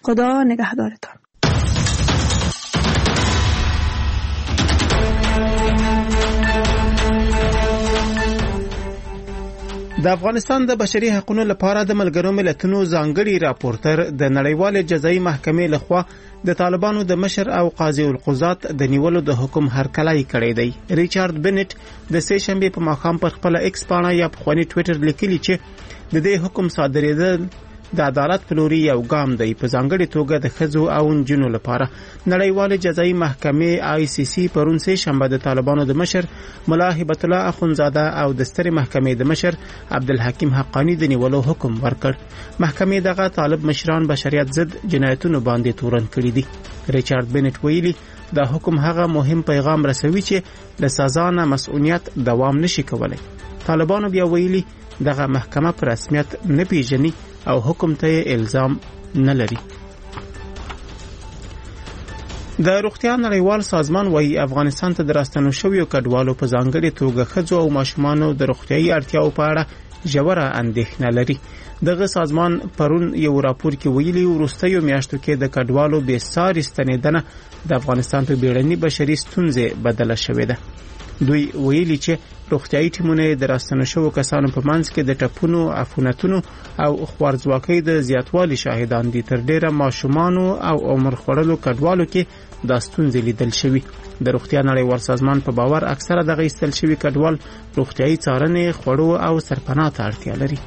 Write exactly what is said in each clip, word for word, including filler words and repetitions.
خدا نگهدارتان. د افغانستان د بشري حقوقو لپاره د ملګرو ملتونو ځانګړي راپورټر د نړیوال جزایي محکمې لخوا د طالبانو د مشر او قاضي القضات د نیولو د حکم هرکلی کړی دی. ریچارډ بنټ د سه شنبه په ماښام پر خپل ایکس پاڼه یا په خونی ټوئیټر لیکلی چې د دې حکم صادرېدل د عدالت په لوري یو ګام دی، په ځانګړي توګه د ښځو او نجونو لپاره. نړیوال جزایي محکمې آی سی سی پرون سه شنبه د طالبانو د مشر ملا هبت الله اخونزاده او د سترې محکمې د مشر عبدالحکیم حقانی د نیولو حکم ورکړ. محکمې دغه طالب مشران بشریت ضد جنایتونو باندې تورن کړي دي. ریچارډ بنټ ویلي دا حکم هغه مهم پیغام رسوي چې له سزا نه مسؤلیت دوام نشي کولای. طالبانو بیا ویلي دغه محکمه په رسمیت نه پیژني او حکم ته الزام نه لري. د روغتیا نړیوال سازمان وايي افغانستان ته د راستنو شویو کډوالو په ځانګړي توګه ښځو او ماشومانو د روغتیايي اړتیاو په اړه ژوره اندېښنه لري. دغه سازمان پرون یو راپور کې ویلي وروستیو میاشتو کې د کډوالو بې ساري ستنېدنه د افغانستان په بیړني بشري ستونزې بدله شوې ده. دوی ویلي چې روغتیايي ټیمونه د راستنو شوو کسانو په منځ کې د ټپونو، عفونتونو او خوارځواکۍ د زیاتوالي شاهدان دي. تر ډیره ماشومانو او عمر خوړلو کډوالو کې دا ستونزې لیدل شوي. د روغتیا نړیوال سازمان په باور اکثره دغه ایستل شوي کډوال روغتیايي څارنې، خوړو او سرپناه ته اړتیا لري.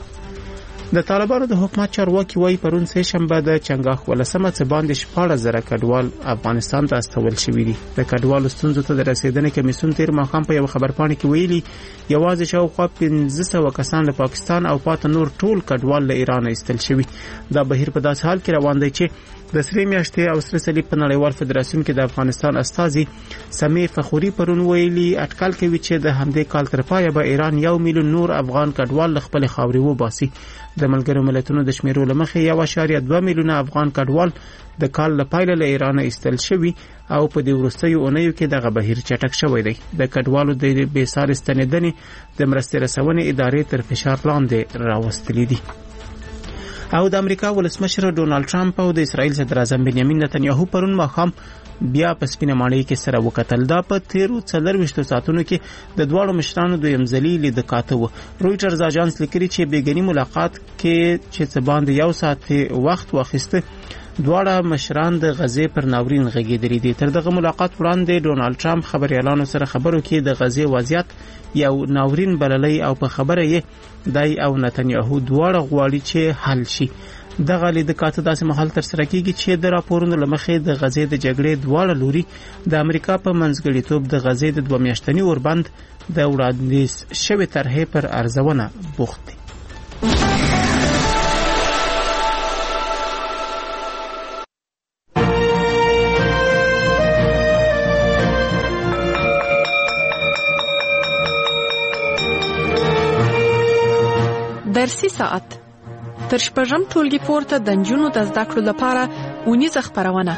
د طالبانو د حکومت چارواکي وايي پرون سه شنبه د چنګاښ ولسمه څه باندې شپاړس زره کډوال افغانستان ته استول شوي دي. د کډوالو ستونزو ته د رسیدنې کمیسیون تیر ماښام په یو خبرپاڼه کې ویلي یوازې شاوخوا پنځه سوه کسان له پاکستان او پاته نور ټول کډوال له ایران ایستل شوي. دا بهیر په داسې حال کې روان دی چې د سرې میاشتې او سره صلیب په نړیوال فدراسیون کې د افغانستان استازي سمې فخوري پرون ویلي اټکل کوي چې د همدې کال تر پایه به ایران یو میلیون نور افغان کډوال له خپل خاورې وباسي. د ملګرو ملتونو د شمیرو له مخې یو اعشاریه دوه میلیونه افغان کډوال د کال له پیله له ایران ایستل شوي او په دې وروستیو اونیو کې دغه بهیر چټک شوی دی. د کډوالو د بې ساري ستنېدنې د مرستې رسونې ادارې تر فشار لاندې راوستلې دي. او د امریکا ولسمشر ډونالد ټرمپ او د اسرائیل صدر اعظم بنیامین نتنیاهو پرون ماښام بیا په سپینه ماڼۍ کې سره وکتل. دا په تیرو څلرویشتو ساعتونو کې د دواړو مشرانو دویم ځلي لید کاته و. رویټرز اژانس لیکلي چې بیګنی ملاقات کې چې څه باندې یو ساعت وخت واخیسته دواړه مشران د غزې پر ناورین غږېدلي دي. تر دغه ملاقات وړاندې ډونالد ټرمپ خبريالانو سره خبرو کې د غزې وضعیت یو ناورین بللی او په خبره یې دای او نتنیاهو دواړه غواړي چې حل شي. دغه لید کاته داسې مهال تر سره کیږي چې د راپورونو لمخې د غزې د جګړې دواړه لوري د امریکا په منځګړیتوب د غزې د دوه میاشتني اوربند د وړاندیز شوې طرحې پر ارزونه بوخت دي. درسي ساعت تر شپږم ټولګي پورته د نجونو د زده کړو لپاره اونیزه خپرونه.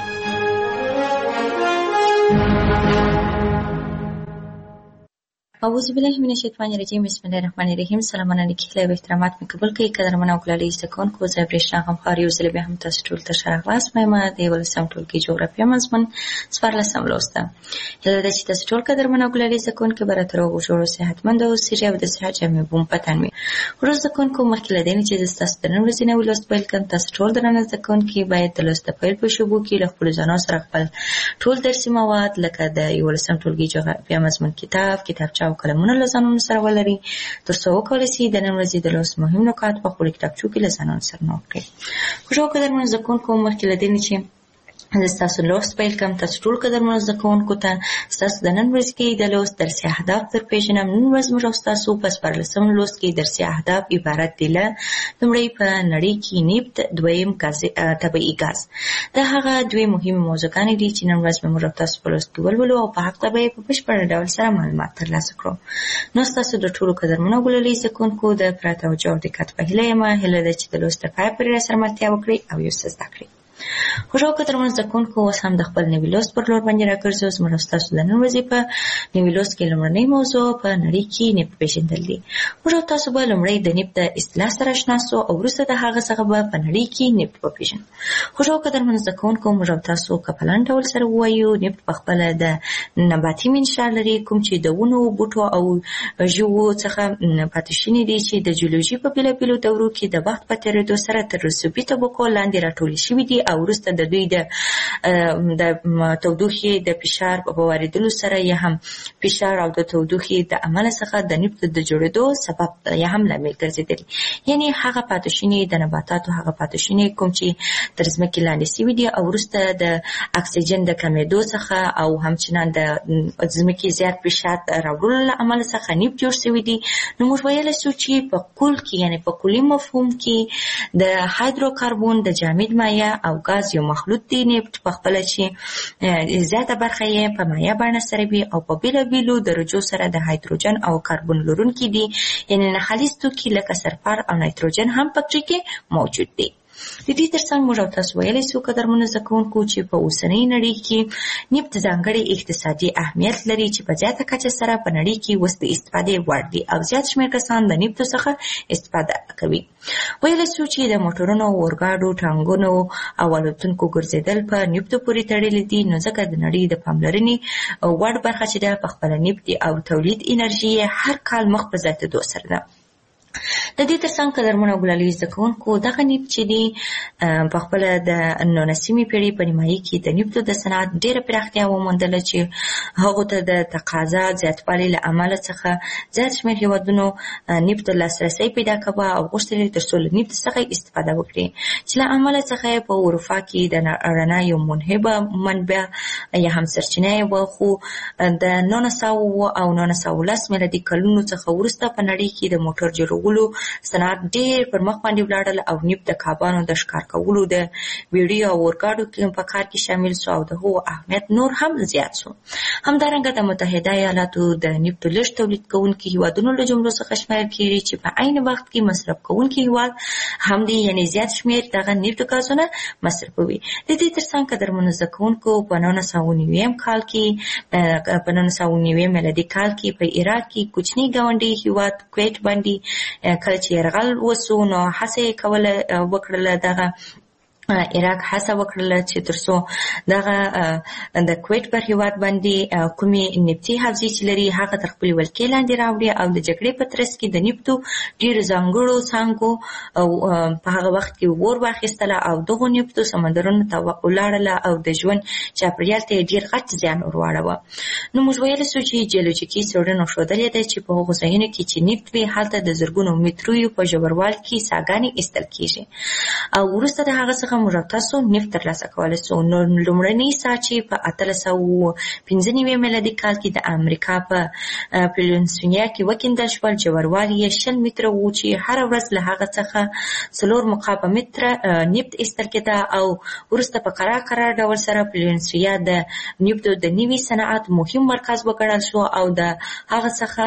اعوذ بالله من الشیطان الرجیم. بسم الله الرحمن الرحیم. سلامونه لیکي له احترامات مې قبول کړئ. قدرمن او کلالي زکون کو زه برېښنا غم خاري او زله به هم تاسو ټول ته شرغواس مې د ولسم ټولګي جغرافیه مضمون سپارلسم لوسته. هله د چې تاسو ټول قدرمن او کلالي زکون کې براتر او جوړو صحتمند او سری او د صحت جامع بوم پتن می ورځ زکون کو مخکې لدین چې تاسو د نن ورځې نو لوست پیل کوم. تاسو ټول درنه زکون کې باید د لوست پیل په شوبو کې له خپل ځانو سره خپل ټول درسي مواد لکه د ولسم ټولګي جغرافیه مضمون کتاب کتابچه او قلمونه لزانو سره ولري ترڅو وکولای شي د نن ورځې د لوست مهم نکات په خپل کتابچو کې لزانو سره نوٹ کړئ. خوشو قدرمن زکون کو مخکې لدین چې تاسو لوست پیل کوم. تاسو ټول قدرمن زکونکو ته تاسو د نن ورځې کې د لوست درسي اهداف در پیژنم. نن ورځ موږ تاسو په سپارلسم لوست کې درسي اهداف عبارت دي له لومړی په نړۍ کې نفت، دویم غاز طبيعي غاز. دا هغه دوی مهمه موضوعګانې دي چې نن ورځ موږ تاسو په لوست کې ولولو او په حق ته به په بشپړ ډول سره معلومات ترلاسه کړو. نو تاسو د ټول قدرمن غوللې زکونکو د پراته او جوړ دقت په هیله یم هله چې د لوست په پای پورې سره ملتیا وکړي او یو څه زده کړئ. خوشحال قدرمن زده کوونکو، اوس هم د خپل نوي لوست پر لور باندې راګرځو. زموږ او ستاسو د نن ورځې په نوي لوست کې لومړنۍ موضوع په نړۍ کې نفت پېژندل دي. موږ او تاسو به لومړی د نفت د اصطلاح سره اشنا سو او وروسته د هغه څخه به په نړۍ کې نفت وپېژنو. خوشحال قدرمن زده کوونکو، موږ او تاسو که په لنډ ډول سره ووایو، نفت پخپله د نباتي منشا لري، کوم چې د ونو، بوټو او ژوو څخه پاتې شوي دي چې د جیولوژي په بېلابېلو دورو کې د وخت په تېرېدو سره تر رسوبي طبقو لاندې راټولې شوي دي او وروسته د دوی د د تودوخې د فشار په واردولو سره یا هم فشار او د تودوخې د عمله څخه د نفت د جوړېدو سبب یا هم لامل ګرځېدلي. یعنې هغه پاتې شوني د نباتاتو هغه پاتې شوني کوم چې تر ځمکې لاندې شوي دي او وروسته د اکسیجن د کمېدو څخه او همچنان د ځمکې زیات فشار راوړلو له امله څخه نفت جوړ شوي دي. نو موږ ویلی شو چې په کل کې یعنې په کلي مفهوم کې د هایدروکاربون د جامد مایع او غاز یو مخلوط دی. نفت پخپله چې زیاته برخه یې په مایع بڼه سره وي او په بېلابېلو درجو سره د هایدروجن او کاربن لرونکي دي، یعنې نخالیز توکي لکه سلفر او نایتروجن هم پکې کې موجود دي. د دې ترڅنګ موږ او تاسو ویلی شو قدرمنو زده کوونکو چې په اوسنۍ نړۍ کې نفت ځانګړی اقتصادي اهمیت لري چې په زیاته کچه سره په نړۍ کې اوس د استفادې وړ دي او زیات شمېر کسان د نفتو څخه استفاده کوي. ویلی شو چې د موټرونو، اورګاډو، ټانکونو او الوتونکو ګرځېدل په نفتو پورې تړلي دي، نو ځکه د نړۍ د پاملرنې وړ برخه چې ده پخپله نفت او تولید انرژي هر کال مخ په زیاتېدو سره ده. د دې ترڅنګ قدرمنو ګلالي زده کوونکو، دغه نفت چې دی پخپله د نولسمې پېړۍ په نیمایي کې د نفتو د صنعت ډېره پراختیا وموندله چې هغو ته د تقاضا زیاتوالي له امله څخه زیات شمېر هېوادونو نفت ته لاسرسی پیدا کوه او غوښتل تر څو له نفت څخه استفاده وکړي، چې له امله څخه یې په اروپا کې د رڼا یو منهبه منبع یا هم سرچینه یې وه. خو د نولس سوه او نولس سوه لس میلادي کلونو څخه وروسته په نړۍ کې د موټر جوړولو صنعت ډېر پر مخ باندې ولاړل او نفت د کبانو د ښکار کولو، د بیړیو او اورګاډو په کار کې شامل شو او د هغو اهمیت نور هم زیات شو. همدارنګه د متحده ایالاتو د نفتو لږ تولید کوونکي هېوادونو له جملو څخه شمېرل کېږي چې په عین وخت کې مصرف کوونکي هېواد هم دی، یعنې زیات شمېر دغه نفتو ګازونه مصرفوي. د دې ترڅنګ قدرمنو زده کوونکو، په نولس سوه نویم کال کې په نولس سوه نویم میلادي کال کې په عراق کې کوچني ګاونډي هېواد کویت باندې کله چې یرغل وسو، نو هڅه یې کوله وکړله دغه عراق هڅه وکړله چې تر څو دغه د کویت پر هېواد باندې کومې نفتي حوزې چې لري هغه تر خپلې ولکې لاندې راوړي او د جګړې په ترڅ کې د نفتو ډېرو ځانګړو څانګو په هغه وخت کې اور واخیستله او دغو نفتو سمندرونو ته ولاړله او د ژوند چاپېریال ته یې ډېر غټ زیان ور واړوه. نو موږ ویلی شو چې جیولوجیکي څېړنو ښودلې ده چې په هغو ځایونو کې چې نفت وي هلته د زرګونو مترو په ژوروالي کې ساګانې ایستل کېږي او وروسته د هغه څخه موږ تاسو نفت ترلاسه کولی شو. نو لومړنۍ ساه چې په اتلس سوه پنځه نوي میلادي کال کې د امریکا په پلنسلوانیا کې وکیندل شول، ژوروالی یې شل متره و چې هره ورځ له هغه څخه څلور مکعبه متره نفت ایستل کېده او وروسته په قرار قرار ډول سره پلنسلوانیا د نفتو د نوي صنعت مهم مرکز وګڼل شو او د هغه څخه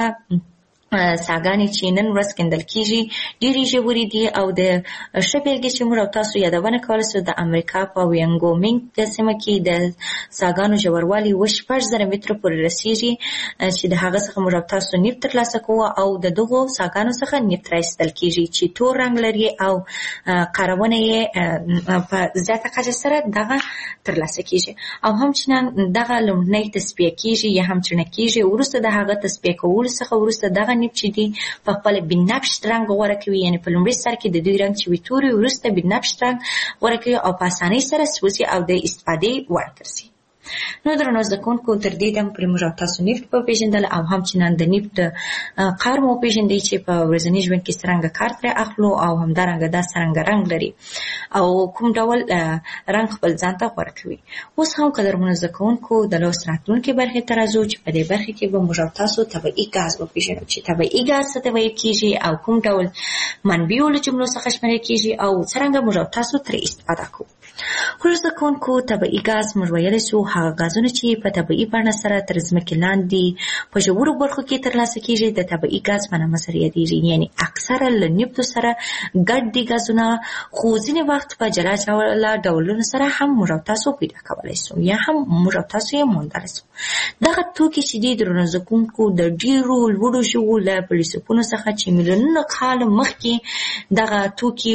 ساګانې چې نن ورځ کیندل کېږي ډېرې ژورې دي او د ښه بېلګې چې موږ او تاسو یادونه کولی شو د امریکا په وینګومینګ سیمه کې د ساګانو ژوروالی اووه شپږ زره متره پورې رسېږي چې د هغه څخه موږ او تاسو نفت ترلاسه کوو او د دغو ساګانو څخه نفت راایستل کېږي چې تور رنګ لري او کارونه یې په زیاته کچه سره دغه ترلاسه کېږي او همچنان دغه لومړنۍ تصفیه کېږي یا هم چڼه کېږي. وروسته د هغه تصفیه کولو څخه وروسته دغه نفت چې دي په خپله بنفش رنګ غوره کوي، یعنې په لومړي سر کې د دوی رنګ چې وي تور وي، وروسته بنفش رنګ غوره کوي او په اسانۍ سره سوځي او د استفادې وړ ګرځي. نو درنو زده کوونکو، تر دې دم پرې موږ او تاسو نفت وپېژندل او همچنان د نفت کار مو وپېژندئ چې په ورځني ژوند کې څرنګه کار ترې اخلو او همدارنګه دا څرنګه رنګ لري او کوم ډول رنګ خپل ځان ته غوره کوي. اوس هم قدرمنو زده کوونکو، د لوست راتلونکې برخې ته راځو چې په دې برخې کې به موږ او تاسو طبیعي ګاز وپېژنو چې طبیعي ګاز څه ته ویل کېږي او کوم ډول منبعو له جملو څخه شمیرل کېږي او څرنګه موږ او تاسو ترې استفاده کوو. خو زده کوونکو طبیعي ګاز موږ ویلی سو هغه ګازونه چې په طبیعي بڼه سره تر ځمکې لاندې په ژورو برخو کې ترلاسه کېږي د طبیعي ګاز په نامه سره یادېږي. یعنې اکثره له نفتو سره ګډ دي ګازونه، خو ځینې وخت په جلا جلا ډولونو سره هم موږ او تاسو پیدا کولی سو یا هم موږ او تاسو یې موندلی سو. دغه توکي چې دي درنو زده کوونکو د ډېرو لوړو ژوو له فیلسوفونو څخه چې میلیونونه کاله مخکې دغه توکي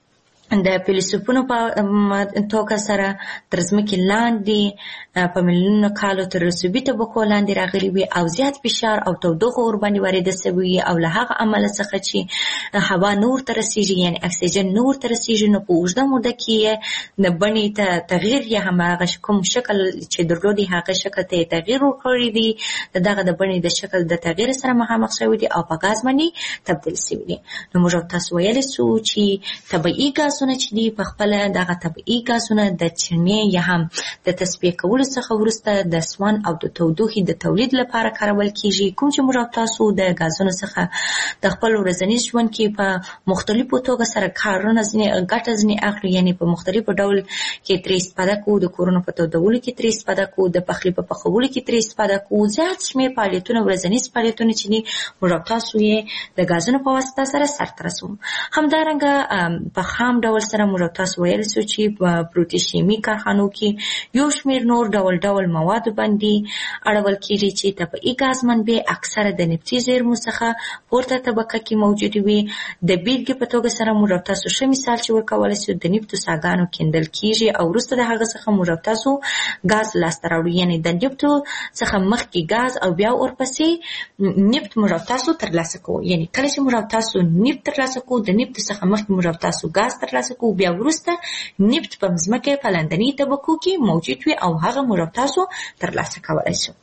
د فیلسوفونو په توګه سره تر ځمکې لاندې په میلیونونو کالو تر رسوبي طبقو لاندې راغلي وي او زیات فشار او تودوخه ورباندې وارده سوې وي او له هغه امله څخه چې هوا نه ورته رسېږي، یعنې اکسیجن نه ورته رسېږي، نو په اوږده موده کې یې د بڼې ته تغییر یا هم هغه کوم شکل چې درلودي هغه شکل ته یې تغییر ورکړی دی، د دغه د بڼې د شکل د تغییر سره مخامخ شوي دي او په ګاز باندې تبدیل سوي دي. نو موږ تاسو ویلی سو چې طبیعي ګاز چې دي په خپله دغه طبیعي ګازونه د چڼې یا هم د تصفیه کولو څخه وروسته د سون او د تودوخې د تولید لپاره کارول کېږي، کوم چې موږ او تاسو د ګازونو څخه د خپل ورځني ژوند کې په مختلفو توګه سره کارونه ځینې ګټه ځینې اخلو، یعنې په مختلفو ډول کې ترې استفاده کوو، د کورونو په تودولو کې ترې استفاده کوو، د پخلي په پخولو کې ترې استفاده کوو، زیات شمېر فعالیتونه ورځني فعالیتونه چې دي موږ او تاسو یې د ګازونو په واسطه سره سرته رسوو. همدارنګه په خام ډول سره موږ تاسو ویل سو چې په پروتیشیمي کارخانو کې یو شمېر نور ډول ډول مواد باندې اړول کېږي چې طبیعي ګاز منبع اکثره د نفتي زیرمو څخه پورته طبقه کې موجود وي. د بیلګې په توګه سره موږ تاسو ښه مثال چې ورکولی سو د نفتو څاګانو کیندل کېږي او وروسته د هغه څخه موږ تاسو ګاز لاسته راوړو، یعنې د نفتو څخه مخکې ګاز او بیا ورپسې نفت موږ تاسو ترلاسه کوو. یعنې کله چې موږ تاسو نفت ترلاسه کوو، د نفت څخه مخکې موږ تاسو ګاز ترلاسه کوو، بیا وروسته نفت په ځمکې په لاندنۍ طبقو کې موجود وي او هغه موږ تاسو ترلاسه کولی شو.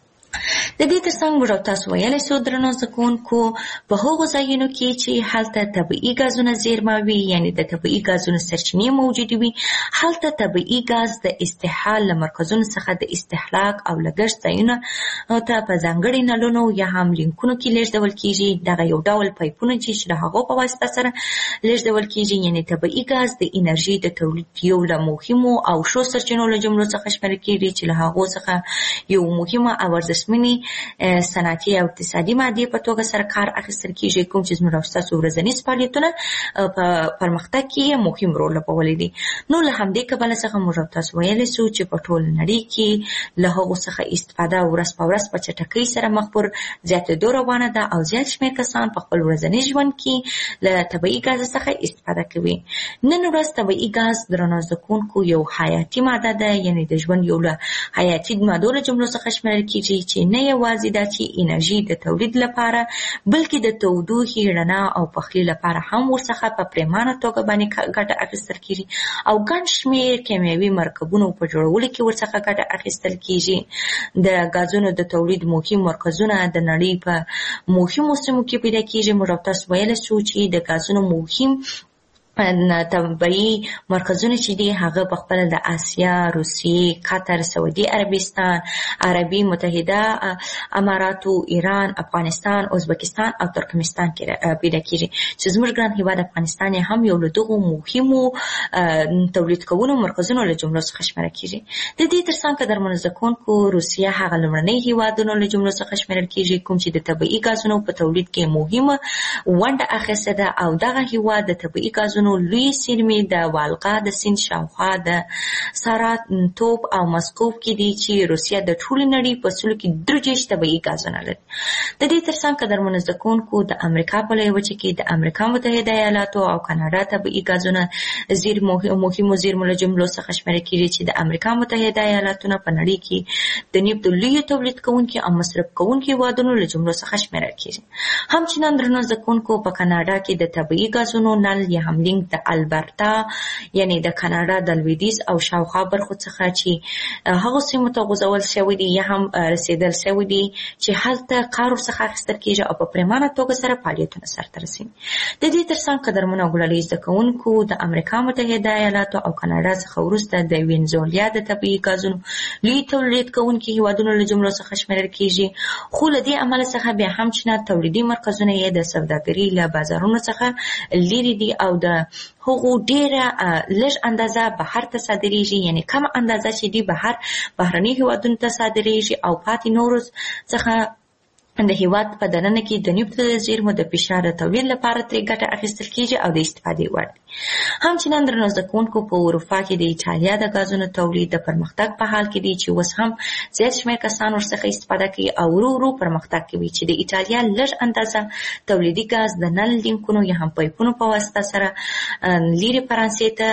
د دې ترڅنګ موږ تاسو ویلی سو درنو زده کوونکو په هغو ځایونو کې چې هلته طبیعي ګازونه زیرمه وي، یعنې د طبیعي ګازونو سرچینې موجودې وي، هلته طبیعي ګاز د استحال له مرکزونو څخه د استهلاک او لګښت ځایونو ته په ځانګړي نلونو یا هم لینکونو کې لیږدول کېږي. دغه یو ډول پایپونه چې د هغو په واسطه سره لیږدول کېږي، یعنې طبیعي ګاز د انرژي د تولید یو له مهمو او ښو سرچینو له جملو څخه شمیرل کېږي چې له هغو څخه یو مهمه او ارزښتمنې صنعتي او اقتصادي مادې په توګه سره کار اخیستل کېږي، کوم چې زموږ او ستاسو ورځني فعالیتونه په پرمختګ کې مهم رول لوبولی دی. نو له همدې کبله څخه موږ او تاسو ویلی سو چې په ټوله نړۍ کې له هغو څخه استفاده ورځ په ورځ په چټکۍ سره مخ پر زیاتېدو روانه ده او زیات شمېر کسان په خپل ورځني ژوند کې له طبیعي ګاز څخه استفاده کوي. نن ورځ طبیعي ګاز درنو زده کوونکو یو حیاتي ماده ده، یعنې د ژوند یو له حیاتي مادو له جملو څخه شمیرل کېږي چې نه یوازې دا چې انرژي د تولید لپاره بلکې د تودوخې، رڼا او پخلي لپاره هم ورڅخه په پریمانه توګه باندې ګټه اخیستل کېږي او ګڼ شمېر کیمیاوي مرکبونو په جوړولو کې ورڅخه ګټه اخیستل کېږي. د ګازونو د تولید مهم مرکزونه د نړۍ په مهمو سیمو کې پیدا کېږي. موږ تاسو ویلی سو چې د ګازونو مهم طبیعي مرکزونه چې دي هغه په خپله د آسیا، روسیې، قطر، سعودي عربستان، عربي متحده اماراتو، ایران، افغانستان، ازبکستان او ترکمنستان کې پیدا کېږي چې زموږ ګران هېواد افغانستان هم یو له دغو مهمو تولید کوونکو مرکزونو له جملو څخه شمیرل کېږي. د دې ترڅنګ قدرمنو زده کوونکو روسیه هغه لومړنی هېوادونو له جملو څخه شمیرل کېږي کوم چې د طبیعي ګازونو په تولید کې مهمه ونډه اخیستې ده او دغه هېواد د طبیعي ګازونو لوی سیمې د والغا د سیند شاوخوا د ساراتوپ او مسکوف کې دي چې روسیه د ټولې نړۍ په سلو کې درې دېرش طبیعي ګازونه لري. د دې ترڅنګ قدرمنو زده کوونکو د امریکا په لویه وچه کې د امریکا متحده ایالاتو او کاناډا طبیعي ګازونه زیرمو مهمو زیرمو له جملو څخه شمیرل کېږي چې د امریکا متحده ایالاتونه په نړۍ کې د نفتو لوی تولید کوونکي او مصرف کوونکي هېوادونو له جملو څخه شمیرل کېږي. همچنان درنو زده کوونکو په کاناډا کې د طبیعي ګازونو نل یا هم لینک د البرتا یعنی د کاناډا د لویدیځ او شاوخوا برخو څخه چې هغو سیمو ته غځول شوي دي یا هم رسېدل شوي دي چې هلته کار ورڅخه اخیستل کېږي او په پریمانه توګه سره فعالیتونه سرته رسوي. د دې ترڅنګ قدرمنو او ګلالي زده کوونکو د امریکا متحده ایالاتو او کاناډا څخه وروسته د وینزویلا د طبیعي ګازونو لوی تولید کوونکي هېوادونو له جملو څخه شمیرل کېږي، خو له دې امله څخه بیا هم چې تولیدي مرکزونه یې د سوداګرۍ له بازارونو څخه لرې دي او د هغو ډیره لږ اندازه بهر ته صادریږي، یعنی کم اندازه چې دی بهر بهرني هیوادونو ته صادریږي او پاتې نورو څخه د هیواد په دننه کې د نفت د زیرمو د فشار تولید لپاره ترې ګټه اخیستل کیږي او د استفادې وړ دي. همچنان درنو زده کوونکو په اروپا کې د ایټالیا د غازونو تولید د پرمختګ په حال کې دی چې اوس هم زیات شمېر کسان ورڅخه استفاده کوي او ورو ورو پرمختګ کوي چې د ایټالیا لږ اندازه تولیدي غاز د نل لینکونو یا هم پایپونو په واسطه سره لیرې فرانسې ته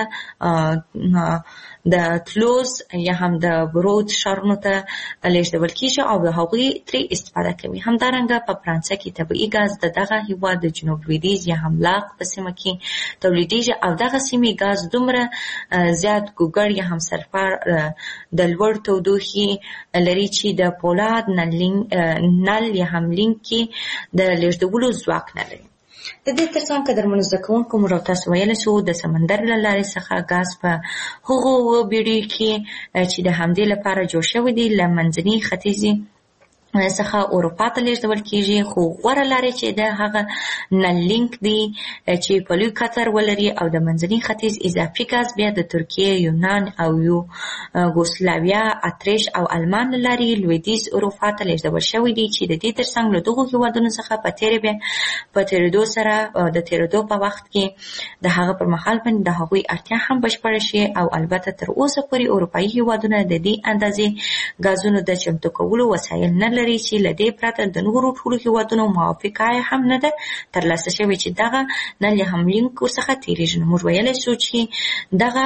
د تلوز یا هم د برود ښارونو ته لیږدول کیږي او د هغوی ترې استفاده کوي. همدارنګه په فرانسه کې طبیعي ګاز د دغه هیواد د جنوب لویدیځ یا هم لاغ په سیمه کې تولیدیږي او دغه سیمې ګاز دومره زیات ګوګړ یا هم سلفر د لوړ تودوخې لري چې د پولاد نل یا هم لینک کې د لیږدولو ځواک نه لري. د دې ترڅنګ قدرمنو زده کوونکو موږ تاسو ویلی شو د سمندر له لارې څخه ګاز په هغو بیړیو کې چې د همدې لپاره جوړ شوي دي له منځني ختیځې څخه اروپا ته لیږدول کیږي، خو غوره لارې چې د هغه نل لینک دی چې په لوی قطر ولري او د منځني ختیځ اضافي ګاز بیا د ترکیې، یونان او یوګوسلاویا، اتریش او المان له لارې لویدیځ اروپا ته لیږدول شوي دي چې د دې ترڅنګ له دغو هیوادونو څخه په تیرې بیا په تیرېدو سره د تیرېدو په وخت کې د هغه پر مهال باندې د هغوی اړتیا هم بشپړه شي او البته تر اوسه پورې اروپایي هیوادونه د دې اندازې ګازونو د چمتو کولو وسایل نه لري چې له دې پرته د نورو ټولو هیوادونو موافقه هم نه ده ترلاسه شوې چې دغه نل یا هم لینک ورڅخه تېرېږي. نو موږ ویلی شو چې دغه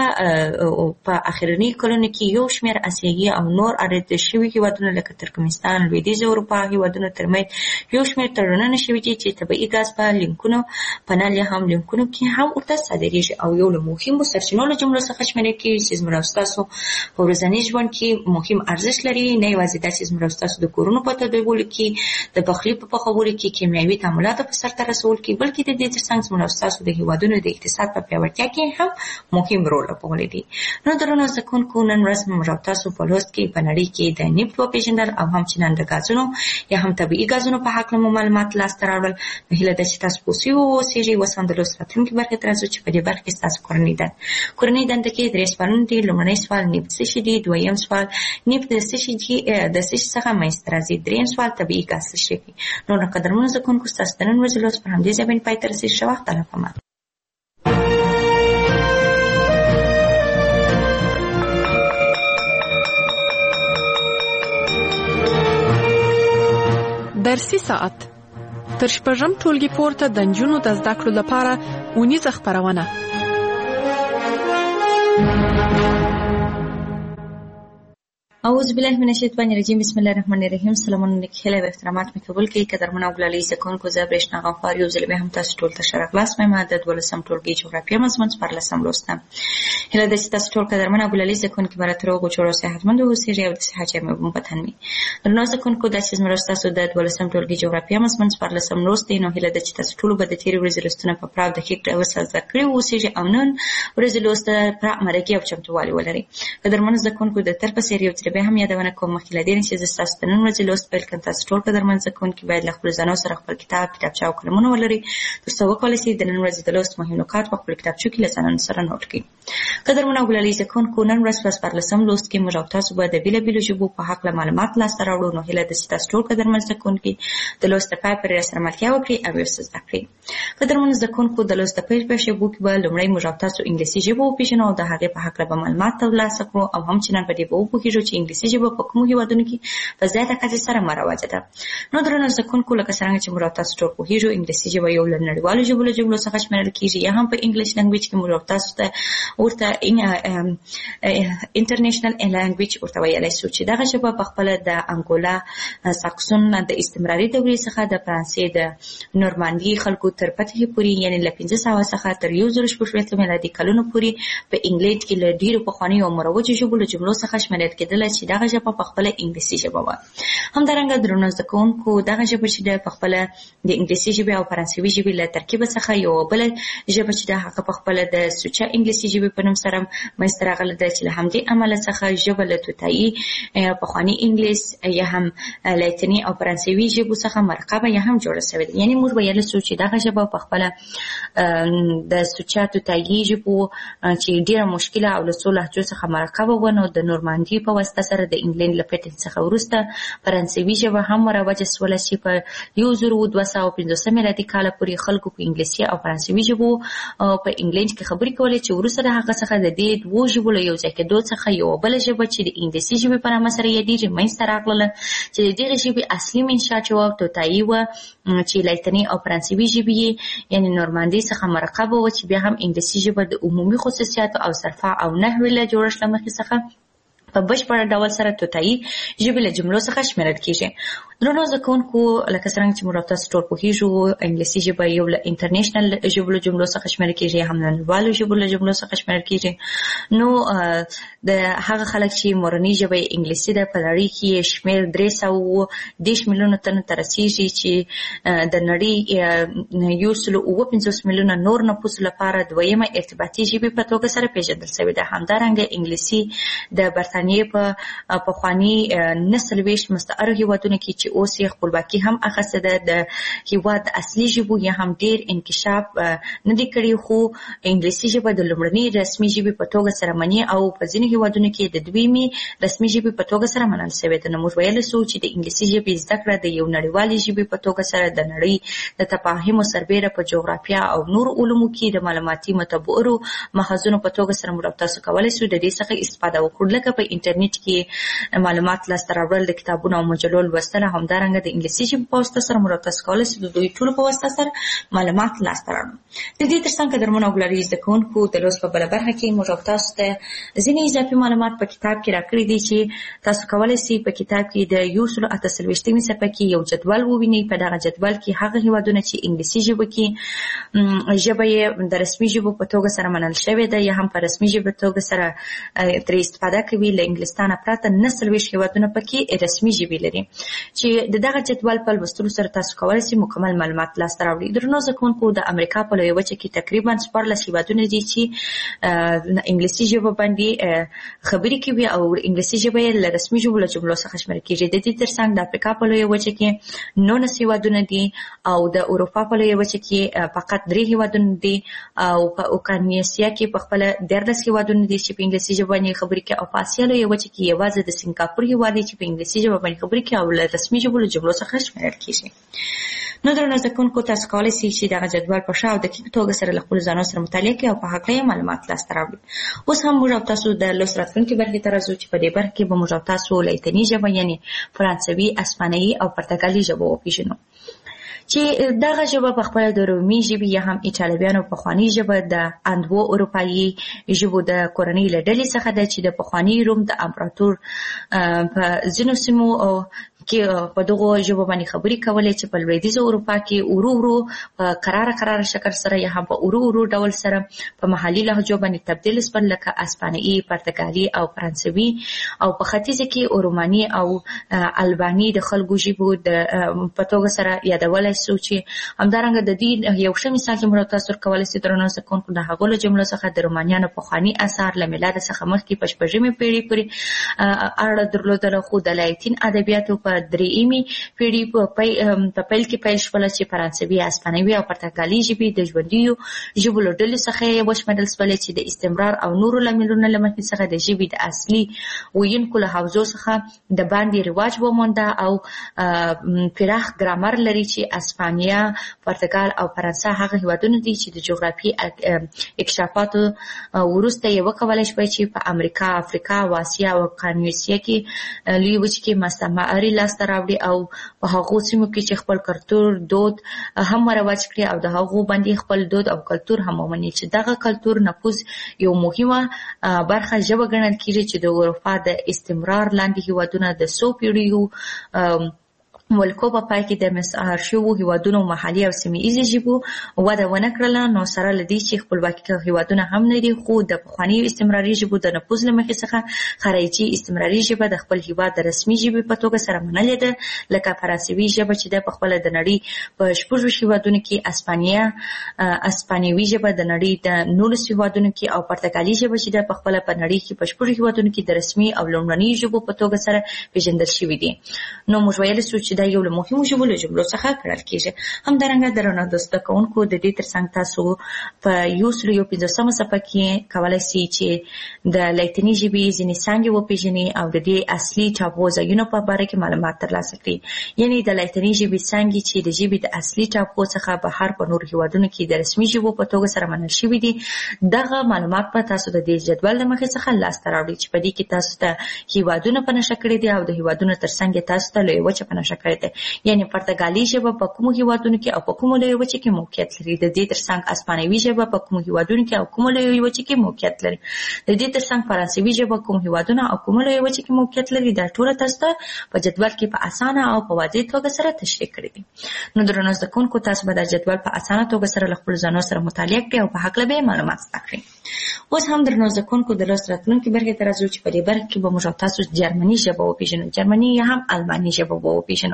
په اخرني کلونو کې یو شمېر اسیایي او نور اړیده شوي هیوادونه لکه ترکمنستان، لویدیځ اروپا هیوادونو ترمنځ یو شمېر تړونونه شوي دي چې طبیعي ګاز په لینکونو په نل یا هم لینکونو کې هم ورته صادریږي او یو له مهمو سرچینو له جملو څخه شمیرل کېږي چې زموږ او ستاسو په ورځني ژوند کې مهم ارزښت لري. نه یوازې دا چې زموږ او ستاسو د کورونو په تداویولو کې، د پخلي په پخولو کې، کیمیاوي تعاملاتو په سرته رسولو کې، بلکې د دې ترڅنګ زموږ او ستاسو د هیوادونو د اقتصاد په پیاوړتیا کې هم مهم رول لوبولی دی. نو درنو زده کوونکو نن ورځ موږ او تاسو په لوست کې په نړۍ کې د نفت وپېژندل او همچنان د ګازونو یا هم طبیعي ګازونو په هکله مو معلومات لاسته راوړل. نو هیله ده چې تاسو پوه سوي واوسېږئ. اوس هم د لوست راتلونکي برخې ته راځو چې په دې برخه کې ستاسو کورنۍ دنده کورنۍ دنده کې درې سوالونه دي. لومړنی سوال نفت څه شی دی، دویم سوال نفت د څه شي د څه شي څخه منځته راځي، دریم سوال طبیعي ګاز څه شی دی. نو قدرمنو زده کوونکو ستاسو د نن ورځې لوست پر همدې ځای باندې پای ته رسېږي. ښه وخت الله پامان. درسي ساعت تر شپږم ټولګي پورته د نجونو د زده کړو لپاره اونیزه خپرونه. اعوذ بالله من الشیطان الرجیم. بسم الله الرحمن الرحیم. سلامونه نکهله و احترامات می قبول کړئ. قدرمن او ګلالي زکون کو زبرش نغم فار یو ځل به هم تاسو ټول ته شرف لاس مې مدد ولسم ټولګي جغرافیه مضمون پر لسم لوستم. هله د تاسو ټول قدرمن او ګلالي زکون کې برات روغ او چورو صحتمند اوسئ او د صحت مې مبتن می. نو زکون کو د چې زموږ تاسو د ولسم ټولګي جغرافیه مضمون پر لسم لوستې. نو هله د تاسو ټول به د تیرې ورځې لوستونه په پراو دقیق ډول سره کړی اوسئ او نن ورځې لوست پر مرګي او چمتووالي ولري. قدرمن زکون کو د تر په سریو به هم یادونه کوم مخکې لدې چې تاسو د نن ورځې لوست پیل کړئ. تاسو ټول قدرمن زده کوونکي باید له خپل ځانو سره خپل کتاب، کتابچه او قلمونه ولرئ ترڅو وکولای شئ د نن ورځې د لوست مهم نکات په خپل کتابچو کې له ځانونو سره نوٹ کړئ. قدرمن او ګلالي زده کوونکو نن ورځ په څوارلسم لوست کې موږ تاسو به د بیلابیلو ژبو په هکله معلومات لاسته راوړو. نو هیله ده چې تاسو ټول قدرمن زده کوونکي د لوست په پای پورې سره ملتیا وکړئ او یې زده کړئ. قدرمن زده کوونکو د لوست په پیل ژبو کې به لومړی موږ تاسو انګلیسي ژبه وپېژنو او د هغې په هکله به معلومات ترلاسه کړو او همچنان په دې به وپوهېږو چې انګلیسي ژبه په کومو هېوادونو کې په زیاته کچه سره مروجه ده. نو درنو زده کوونکو لکه څرنګه چې موږ تاسو ټول پوهېږو انګلیسي ژبه یو له نړیوالو ژبو له جملو څخه شمیرل کېږي یا هم په انګلیش لنګویج کې موږ تاسو ته ورته انټرنیشنل لنګویج ورته ویلی شو چې دغه ژبه په خپله د انګولا ساکسون د استمراري دورې څخه د فرانسې د نورماندي خلکو تر فتحې پورې یعنې له پنځه سوه څخه تر یو زر شپږ میلادي کلونو پورې په انګلند کې له ډېرو پخوانیو او مروجو ژبو له جملو څخه شمیرل کېدلی چې دغه ژبه په خپل انګلیسي ژبه و. همدارنګه درنو زده کوونکو دغه ژبه چې د په خپل د انګلیسي ژبې او فرانسوي ژبې له ترکیب څخه یو بل ژبه چې د هغه په خپل د سوچه انګلیسي ژبې په نوم سره منځته راغله ده چې له همدې امله څخه ژبه له توتایي پخواني انګلیس یا هم لاتیني او فرانسوي ژبو څخه مرکبه یا هم جوړه شوې ده. یعنی موږ ویل سو چې دغه ژبه په خپل د سوچه توتایي ژبو چې ډیره مشکله او له څو لهجو څخه مرکبه و، نو د نورماندي په واسطه سره د انګلند له پیټن څخه وروسته فرانسوي ژبه هم مروجه شوله چې په یو زر دوه سوه پنځوس میلادي کال پورې خلکو په انګلیسي او فرانسوي ژبو په انګلند کې خبرې کولې، چې وروسته د هغه څخه د دې دوه ژبو له یو ځای کېدو څخه یو بل ژبه چې د انګلیسي ژبې په نامه سره یادېږي منځته راغله، چې د دې ژبې اصلي منشا چې وه توتایي وه، چې لاتیني او فرانسوي ژبې یعنی نورماندي څخه مرکبه وه، چې بیا هم انګلیسي ژبه د عمومي خصوصیاتو او صرفه او نحوې له جوړښت له مخې څخه په بشپړ ډول سره توتایي ژبې له جملو څخه شمیرل کیږي. درنو زده کوونکو لکه څرنګه چې موږ تاسو ټول پوهیږو انګلیسي ژبه یو له انټرنیشنل ژبو له جملو څخه شمیرل کیږي، هم له نړیوالو ژبو له جملو څخه شمیرل کیږي. نو د هغه خلک چې مورنۍ ژبه انګلیسي ده په نړۍ کې شمیر درې سوه دېرش میلیونه تنو ته رسیږي، چې د نړۍ یو سل اووه پنځوس میلیونه نور نفوس لپاره دویمه ارتباطي ژبې په توګه سره پیژندل شوې ده. همدارنګه انګلیسي د برتانیې په پخواني نه څلوېښت مستعمرو هېوادونو کې چې اوس یې خپلواکي هم اخیسته ده د هېواد اصلي ژبو یا هم ډېر انکشاف نه دی کړی، خو انګلیسي ژبه د لومړنۍ رسمي ژبې په توګه سره مني او په ځینو هېوادونو کې د دویمې رسمي ژبې په توګه سره منل شوې ده. نو موږ ویلی سو چې د انګلیسي ژبې زده کړه د یو نړیوالې ژبې په توګه سره د نړۍ د تفاهمو سربیره په جغرافیا او نورو علومو کې د معلوماتي مطبعو محاذونو په توګه سره موږ تاسو کولی سو د دې څخه استفاده وکړو، لکه په انټرنیټ کې معلومات لاسته راوړل، د کتابونو او مجلو لوستل، همدارنګه د انګلیسي ژبې په واسطه سره موږ تاسو کولی سو د دوی ټولو په واسطه سره معلومات لاسته راوړو. د دې ترڅنګ قدرمنو او ګلالي زده کوونکو د لوست په بله برخه کې موږ تاسو ته ځینې اضافي معلومات په کتاب کې راکړي دي چې تاسو کولی سئ په کتاب کې د یو سل اته څلوېښتمې صفحه کې یو جدول ووینئ. په دغه جدول کې هغه هېوادونه چې انګلیسي ژبه کې ژبه یې د رسمي ژبو په توګه سره منل شوې ده یا هم په رسمي ژبه توګه سره ترې استفاده کوي، له انګلستانه پرته نه څلوېښت هېوادونه پکې رسمي ژبې لري، چې د دغه جدول په لوستلو سره تاسو کولی سئ مکمل معلومات لاسته راوړئ. درنو زده کوونکو د امریکا په لویه وچه کې تقریبا شپاړلس هېوادونه دي چې انګلیسي ژبه باندې خبرې کوي او انګلیسي ژبه یې له رسمي ژبو له جملو څخه شمیرل کېږي. د دې ترڅنګ د افریقا په لویه وچه کې نولس هېوادونه دي او د اروپا په لویه وچه کې فقط درې هېوادونه دي او په اوقیانوسیا کې په خپله دیارلس هېوادونه دي چې په انګلیسي ژبه باندې خبرې کوي او په اسیا لویه وچه کې یوازې د سنګاپور هېواد دی چې په انګلیسي ژبه باندې خبرې کوي او له رسمي ژبو له جملو څخه شمیرل کېږي. نو درنو زده کوونکو تاسو کولی سئ چې دغه جدول په ښه او دقیق توګه سره له خپلو ځانونو سره مطالعه کړئ او په هکله یې معلومات لاسته راوړئ. اوس هم موږ او تاسو د لوست راتلونکې برخې ته راځو چې په دې برخه کې به موږ او تاسو لاتیني ژبه یعنې فرانسوي، اسپانیي او پرتګالي ژبه وپېژنو، چې دغه ژبه په خپله د رومي ژبې یا هم ایټالویانو پخوانۍ ژبه د اندوو اروپایي ژبو د کورنۍ له ډلې څخه ده چې د پخواني روم د امپراتور په ځینو سیمو کې په دغو ژبو باندې خبرې کولې چې په لویدیځه اروپا کې ورو ورو په قراره قراره شکل سره یا هم په ورو ورو ډول سره په محلي لهجو باندې تبدیل شول، لکه اسپانیي، پرتګالي او فرانسوي، او په ختیځه کې روماني او الباني د خلکو ژبو د په توګه سره یادولی سو، چې همدارنګه د دې یو ښه مثال چې موږ تاسو کولی سئ درنو زده کوونکو د هغو له جملو څخه د رومانیانو پخواني اثار له میلاد څخه مخکې په شپږمې پېړۍ پورې اړه درلودله، خو د لاتین ادبیاتو په درېیمې پېړۍ په پیل کې پیل شوله چې فرانسوي، اسپانوي او پرتګالي ژبې د ژوندیو ژبو له ډلې څخه یې وشمېرل شولې چې د استمرار او نورو لاملونو له مخې څخه د ژبې د اصلي ویونکو له حوزو څخه د باندې رواج ومونده او پراخ ګرامر لري، چې اسپانیا، پرتګال او فرانسه هغه هېوادونه دي چې د جغرافیې اکتشافاتو وروسته یې وکولی شوی چې په امریکا، افریقا او اسیا او اوقیانوسیا کې لویې وچې کې مستعمرې لاسته راوړي او په هغو سیمو کې چې خپل کلتور دود هم رواج کړي او د هغو باندې خپل دود او کلتور هم ومني، چې دغه کلتور نفوذ یو مهمه برخه ژبه ګڼل کېږي چې د اروپا د استمرار لاندې هېوادونه د څو پیړیو ملکو په پای کې د مسعار شوو هیوادونو محلي او سیمه ایزې ژبو وده ونه کړله، نو سره له دې چې خپلواکي هیوادونه هم نه دي، خو د پخوانیو استمراري ژبو د نفوذ له مخې څخه خارجي استمراري ژبه د خپل هیواد د رسمي ژبې په توګه سره منلې ده، لکه فرانسوي ژبه چې د خپل د نړۍ په شپږو هیوادونو کې، اسپانیا اسپانیوي ژبه د نړۍ د نولس هیوادونو کې، او پرتګالي ژبه چې د خپل په نړۍ کې په شپږو هیوادونو کې د رسمي او لومړني ژبو په توګه سره پیژندل شوې دي. نو موږ ویل سو چې دا یو له مهمو ژبو له جملو څخه ګڼل کېږي. همدارنګه درنو دوست کوونکو، د دې ترڅنګ تاسو په یو سل یو پنځوسمه صفحه کې کولی شئ چې د لاتیني ژبې ځینې څانګې وپېژنئ او د دې اصلي ټاپو ځایونو په باره کې معلومات ترلاسه کړئ. یعنې د لاتیني ژبې څانګې چې د ژبې د اصلي ټاپو څخه بهر په نورو هیوادونو کې د رسمي ژبو په توګه سره منل شوي دي، دغه معلومات به تاسو د دې جدول له مخې څخه لاسته راوړئ چې په دې کې تاسو ته هیوادونه په نښه کړي دي او د هیوادونو ترڅنګ تاسو ته لویه وچه په نښه کړې ده. یعنې پرتګالي ژبه په کومو هیوادونو کې او په کومو لویو وچو کې موقعیت لري، د دې ترڅنګ اسپانوي ژبه په کومو هیوادونو کې او کومو لویو وچو کې موقعیت لري، د دې ترڅنګ فرانسوي ژبه کوم هیوادونه او کومو لویو وچو کې موقعیت لري. دا ټول تاسو ته په جدول کې په اسانه او په واضح توګه سره تشریح کړی دي. نو درنو زده کوونکو، تاسو به دا جدول په اسانه توګه سره له خپلو ځانونو سره مطالعه کړئ او په هکله به معلومات زده کړئ. اوس هم درنو زده کوونکو، د لوست راتلونکي برخې ته راځو چې په دې برخه کې به موږ تاسو جرمني ژبه وپېژنو، جرمني یا هم الماني ژبه به وپېژنو.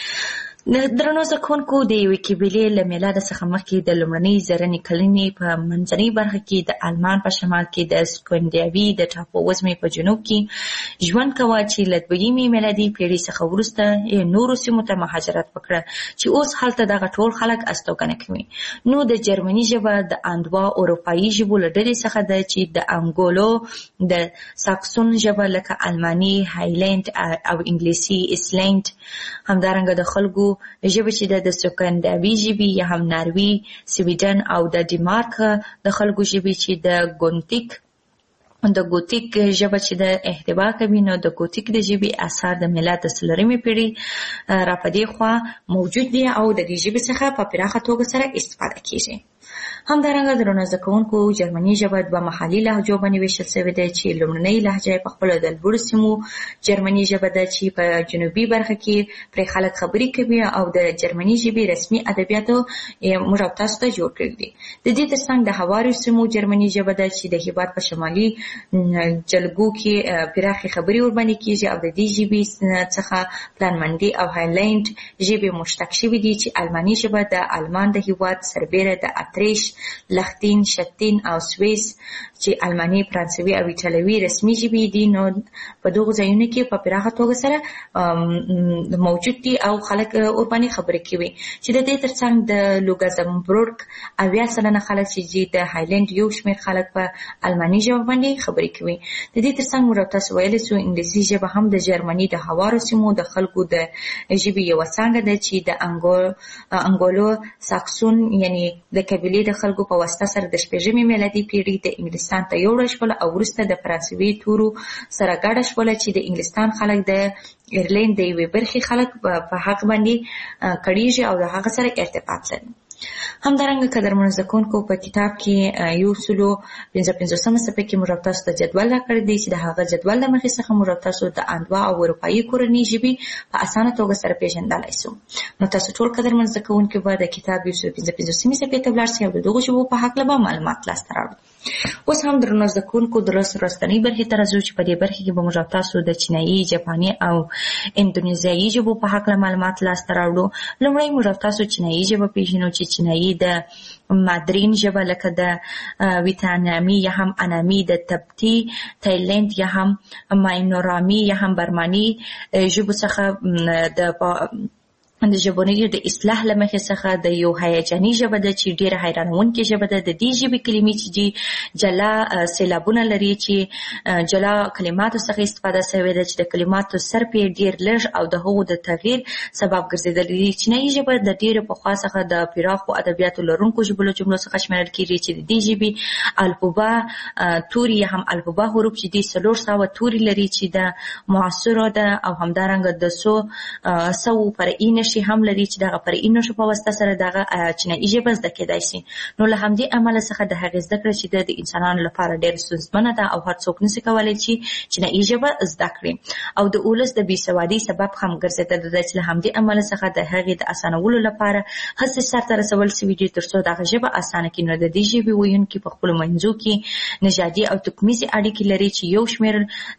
درنو زده کوونکو، د یوې قبیلې له میلاده څخه مخکې د لومړنۍ زرینې کلنې په منځنۍ برخه کې د آلمان په شمال کې د سکاندیناوي د ټاپو وزمې په جنوب کې ژوند کوه، چې له دویمې میلادي پیړۍ څخه وروسته یې نورو سیمو ته مهاجرت وکړه چې اوس هلته دغه ټول خلک استوګنه کوي. نو د جرمني ژبه د اندوا اروپایي ژبو له ډلې څخه ده چې د انګولو د ساکسون ژبه لکه الماني، هایلند او انګلیسي ایسلینډ، همدارنګه د خلکو ژبه چې د سکاندیناوي ژبې یا هم ناروی، سویډن او د ډنمارک د خلکو ژبې چې د ګوتیک د ګوتیک ژبه چې د احتوا کوي. نو د ګوتیک د ژبې اثار د میلاد د څلورمې پیړۍ را په دې خوا موجود دي او د دې ژبې څخه په پراخه توګه سره استفاده کیږي. همدارنګه درنو زده کوونکو، جرمني ژبه دوه محلي لهجو باندې ویشل شوې ده چې لومړنۍ لهجه په خپلو د لوړو سیمو جرمني ژبه ده چې په جنوبي برخه کې پرې خلک خبرې کوي او د جرمني ژبې رسمي ادبیاتو موږ تاسو ته جوړ کړي دي. د دې ترڅنګ د هوارو سیمو جرمني ژبه ده چې د هېواد په شمالي جلګو کې پراخې خبرې ورباندې کېږي او د دې ژبې څخه پلانمندي او هایلند ژبې مشتق شوي دي چې الماني ژبه د آلمان د هېواد سربیره د اتریش، لختین، شتین او سویس چې الماني، فرانسوي او ایټالوي رسمي ژبې دي. نو په دغو ځایونو کې په پراخه توګه سره موجود دي او خلک ورباندې خبرې کوي چې د دې ترڅنګ د لوګزمبورګ اویا سلنه خلک چې د هایلند یو شمېر خلک په الماني ژبه باندې خبرې کوي. د دې ترڅنګ موږ تاسو ویلی سو انګلیسي ژبه هم د جرمني د هوارو سیمو د خلکو د ژبې یوه څانګه ده چې د انګولو ساکسون یعنې د قبیلې د خلکو په واسطه سره د شپږمې میلادي پیړۍ د انګلستان ته یوړل شول او وروسته د فرانسوي تورو سره ګډه شوله چې د انګلستان خلک د ایرلینډ د یوې برخې خلک په حق باندې کړیږي او د هغه سره ارتباط لري. همدارنګه قدرمنو زده کوونکو، په کتاب کې یو سلو پنځه پنځوسمه صفحه کې موږ تاسو ته جدول راکړی دی چې د هغه جدول له مخې څخه موږ تاسو د اندوا او اروپایي کورنۍ ژبې په اسانه توګه سره پیژندلی سو. نو تاسو ټول قدرمن زده کوونکي به د کتاب یو سلو پنځه پنځوسمې صفحې ته ولاړ شئ او د دغو ژبو په هکله به معلومات لاسته راوړئ. اوس هم درنو زده کوونکو، د لوست وروستنۍ برخې ته راځو چې په دې برخې کې به موږ تاسو د چینایي، جاپاني او اندونیزیایي ژبو په هکله معلومات لاسته راوړو. لومړی موږ تاسو چینایي ژبه پیژنو چې چینایي د مادرین ژبه لکه د ویتنامي یا هم انامي، د تبتي، تایلند یا هم ماینورامي یا هم برماني ژبو څخه د د ژبنیو د اصلاح له مخې څخه د یو هیجاني ژبه ده چې ډېره حیرانوونکې ژبه ده. د دې ژبې کلمې چې دي جلا سیلابونه لري چې جلا کلماتو څخه استفاده شوې ده چې د کلماتو صرف یې ډېر لږ او د هغو د تغییر سبب ګرځېدلی دي. چینایي ژبه د ډېرې پخوا څخه د پراخو ادبیاتو لرونکو ژبو له جملو څخه شمېرل کېږي چې د دې ژبې الفبا توري یا هم الفبا حروف چې دي څلور سوه توري لري چې د معاصرو ده او همدارنګه د څو سوو فرعي نښې نشي هم لري چې دغه فرعي نښو په واسطه سره دغه چینایي ژبه زده کېدای شي. نو له همدې امله څخه د هغې زده کړه چې د انسانانو لپاره ډېره ستونزمنه ده او هر څوک نشي کولی چې چینایي ژبه زده کړي او د ولس د بېسوادۍ سبب هم ګرځېدلی ده چې له همدې امله څخه د هغې د اسانولو لپاره هڅې سرته رسول شوي دي تر څو دغه ژبه اسانه کړي. نو د دې ژبې ویونکي په خپلو منځو کې نژادي او توکمیزې اړیکې لري چې یو شمېر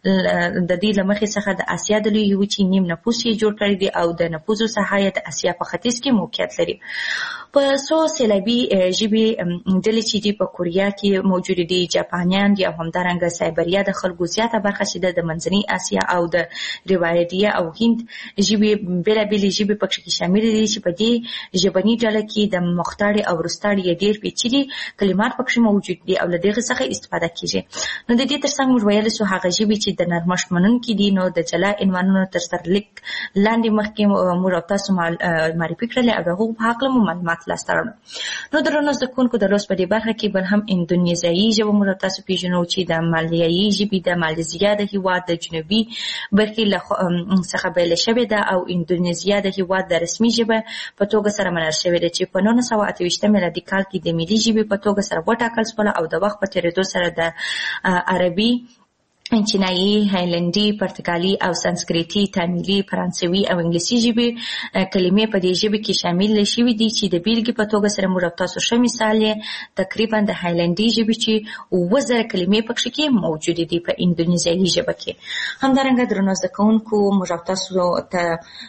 د دې له مخې څخه د اسیا د لویې وچې نیم نفوس یې جوړ کړی دی او د نفوسو ساحه یې د اسیا په ختیځ کې موقعیت لري. په څو سیلابي ژبې ډلې چې دي په کوریا کې موجود دي، جاپانیان دي او همدارنګه سایبریا د خلکو زیاته برخه چې د منځنۍ اسیا او د روایدیه او هند ژبې بېلابېلې ژبې پکې کې شاملې دي چې په دې ژبني ډله کې د مختاړې او وروستاړې یې ډېر پیچلي کلمات پکې موجود دي او له دغه څخه استفاده کیږي. نو د دې ترڅنګ موږ ویلی سو هغه ژبې چې د نرمښت منونکي دي نو د جلا عنوانونو تر سرلیک لاندې مخکې موږ او تاسو معرفي کړلې او د هغو په هکله مو معلومات لاسته راوړو. نو درنو زده کوونکو د لوست په دې برخه کې بل هم اندونیزیایي ژبه موږ او تاسو پیژنو چې د مالیایي ژبې د مالیزیا د هېواد د جنوبي برخې څخه بیله شوې ده او اندونیزیا د هېواد د رسمي ژبه په توګه سره منل شوې ده چې په نولس سوه اته ویشتم میلادي کال کې د ملي ژبې په توګه سره وټاکل شوله او د وخت په تېرېدو سره د عربي، چینایي، هایلندي، پرتګالي او سانسکریتي، تامیلي، فرانسوي او انګلیسي ژبې کلمې په دې ژبې کې شامل شوي دي چې د بیلګې په توګه سره موږ تاسو ښه مثال یې تقریبا د هایلندي ژبې چې اووه زره کلمې پکې کې موجودې دي په اندونیزیایي ژبه کې. همدارنګه درنو زده کوونکو موږ تاسو ته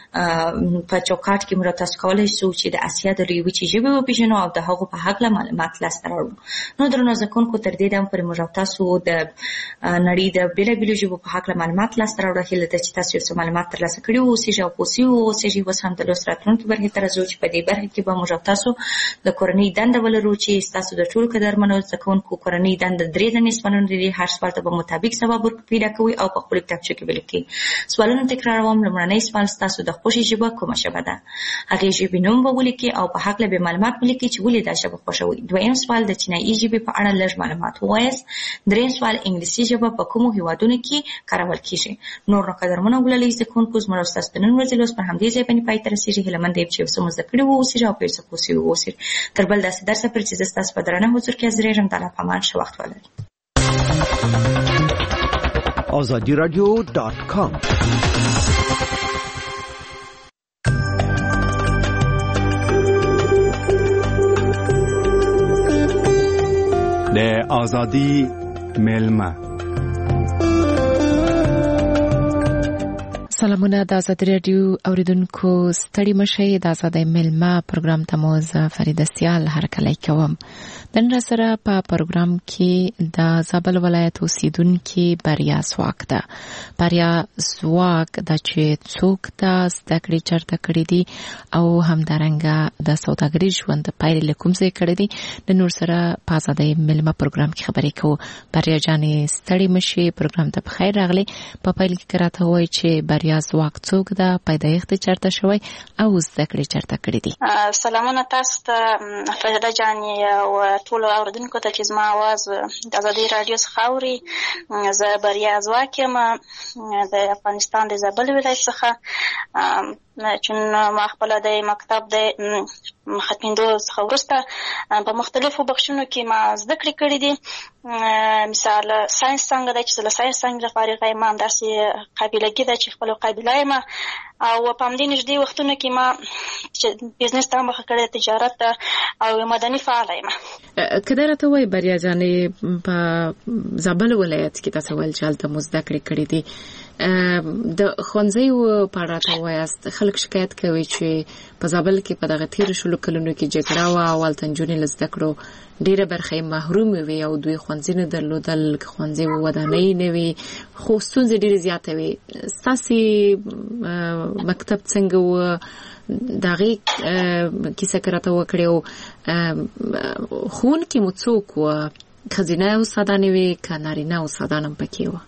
په چوکاټ کې موږ تاسو کولی شو چې د اسیا د لویې وچې ژبې وپېژنو او د هغو په هکله معلومات لاسته راوړو. نو درنو زده کوونکو تر دې دم پورې موږ تاسو د نړۍ د بېلابېلو ژبو په هکله معلومات لاسته راوړه. هیله ده چې تاسو یو څه معلومات ترلاسه کړي واوسېږئ او پوه سوي واوسېږئ. اوس هم د لوست راتلونکي برخې ته راځو چې په دې برخه کې به موږ او تاسو د کورنۍ دنده ولرو چې ستاسو د ټولو قدرمنو زده کوونکو کورنۍ دنده درې دانې سوالونه لري. هر سوال ته به مطابق ځواب پیدا کوئ او په خپلو کتابچو کې به لیکئ. سوالونه تکراروم. لومړنی سوال ستاسو د خوښې ژبه کومه ژبه ده؟ هغې ژبې نوم به ولیکئ او په هکله به معلومات ولیکئ چې ولې دا ژبه خوښوئ. دویم سوال د چینایي ژبې په اړه لږ معلومات ووایاست. دریم سوال انګلیسي ژبه په کومو هېوادونو کې کارول کیږي. نور نو قدرمنو ګلالي زده کوونکو زموږ او ستاسو د نن ورځې لوست پر همدې ځای باندې پای ته رسېږي. هیله مند یم چې یو څه مو زده کړي واوسېږئ او په یو څه پوه سوي واوسئ. تر بل داسې درسه پورې چې زه ستاسو په درانه حضور کې حاضرېږم د الله په امان ښه وخت ولرئ. آزادی رادیو دات کام د آزادی ملما. سلامونه د آزادی رادیو اوریدونکو، ستړي مشئ. د آزادی ملما پروګرام ته مو زه فریده سیال هرکلی کوم. نن را سره په پروګرام کې د زابل ولایت اوسیدونکي بریا سواک ده. بریا سواک د چې څوک د زده کړې چرته کړې دي او همدارنګه د سوداګرۍ ژوند د پایلې له کوم ځای کړې دي. د نور سره په آزادی ملما پروګرام کې خبرې کوو. بریا جانې ستړي مشئ، پروګرام ته بخیر راغلی. په پیل کې راته وایي چې بریا یا ځواک څوک ده، پیدایښت چرته شوی او زده کړې چرته کړې دي. سلامونه تاسو ته فریده جانې او ټولو اوریدونکو ته چې زما اواز د آزادۍ رادیو څخه اوري. زه بریا ځواک یم د افغانستان د زابل ولایت څخه، چې ما خپله د مکتب د ختمېدو څخه وروسته په مختلفو بخشونو کې ما زده کړې کړې دي. مثال ساینس څنګه ده چې زه له ساینس څنګه فارغه یم، همداسې قابلګي ده چې خپله قابله یم، او په همدې نږدې وختونو کې ما بزنس ته مخه کړې، تجارت ته او مدني فعاله یم. که دا راته وایي بریا جانې په زابل ولایت کې تاسو ویل چې هلته مو زده کړې کړې دي، د ښوونځیو په اړه راته ووایاست. خلک شکایت کوي چې په زابل کې په دغه تېرو شلو کلونو کې جګړه وه او هلته نجونې له زده کړو ډېره برخه یې محرومې وې او دوی ښوونځي نه درلودل، ښوونځي ودانۍ نه وې، خو ستونزې ډېرې زیاتې وې. ستاسې مکتب څنګه و؟ د هغې کیسه که راته وکړې او ښوونکي مو څوک وه؟ ښځینه استادانې وې که نارینه استادان هم پکې وه؟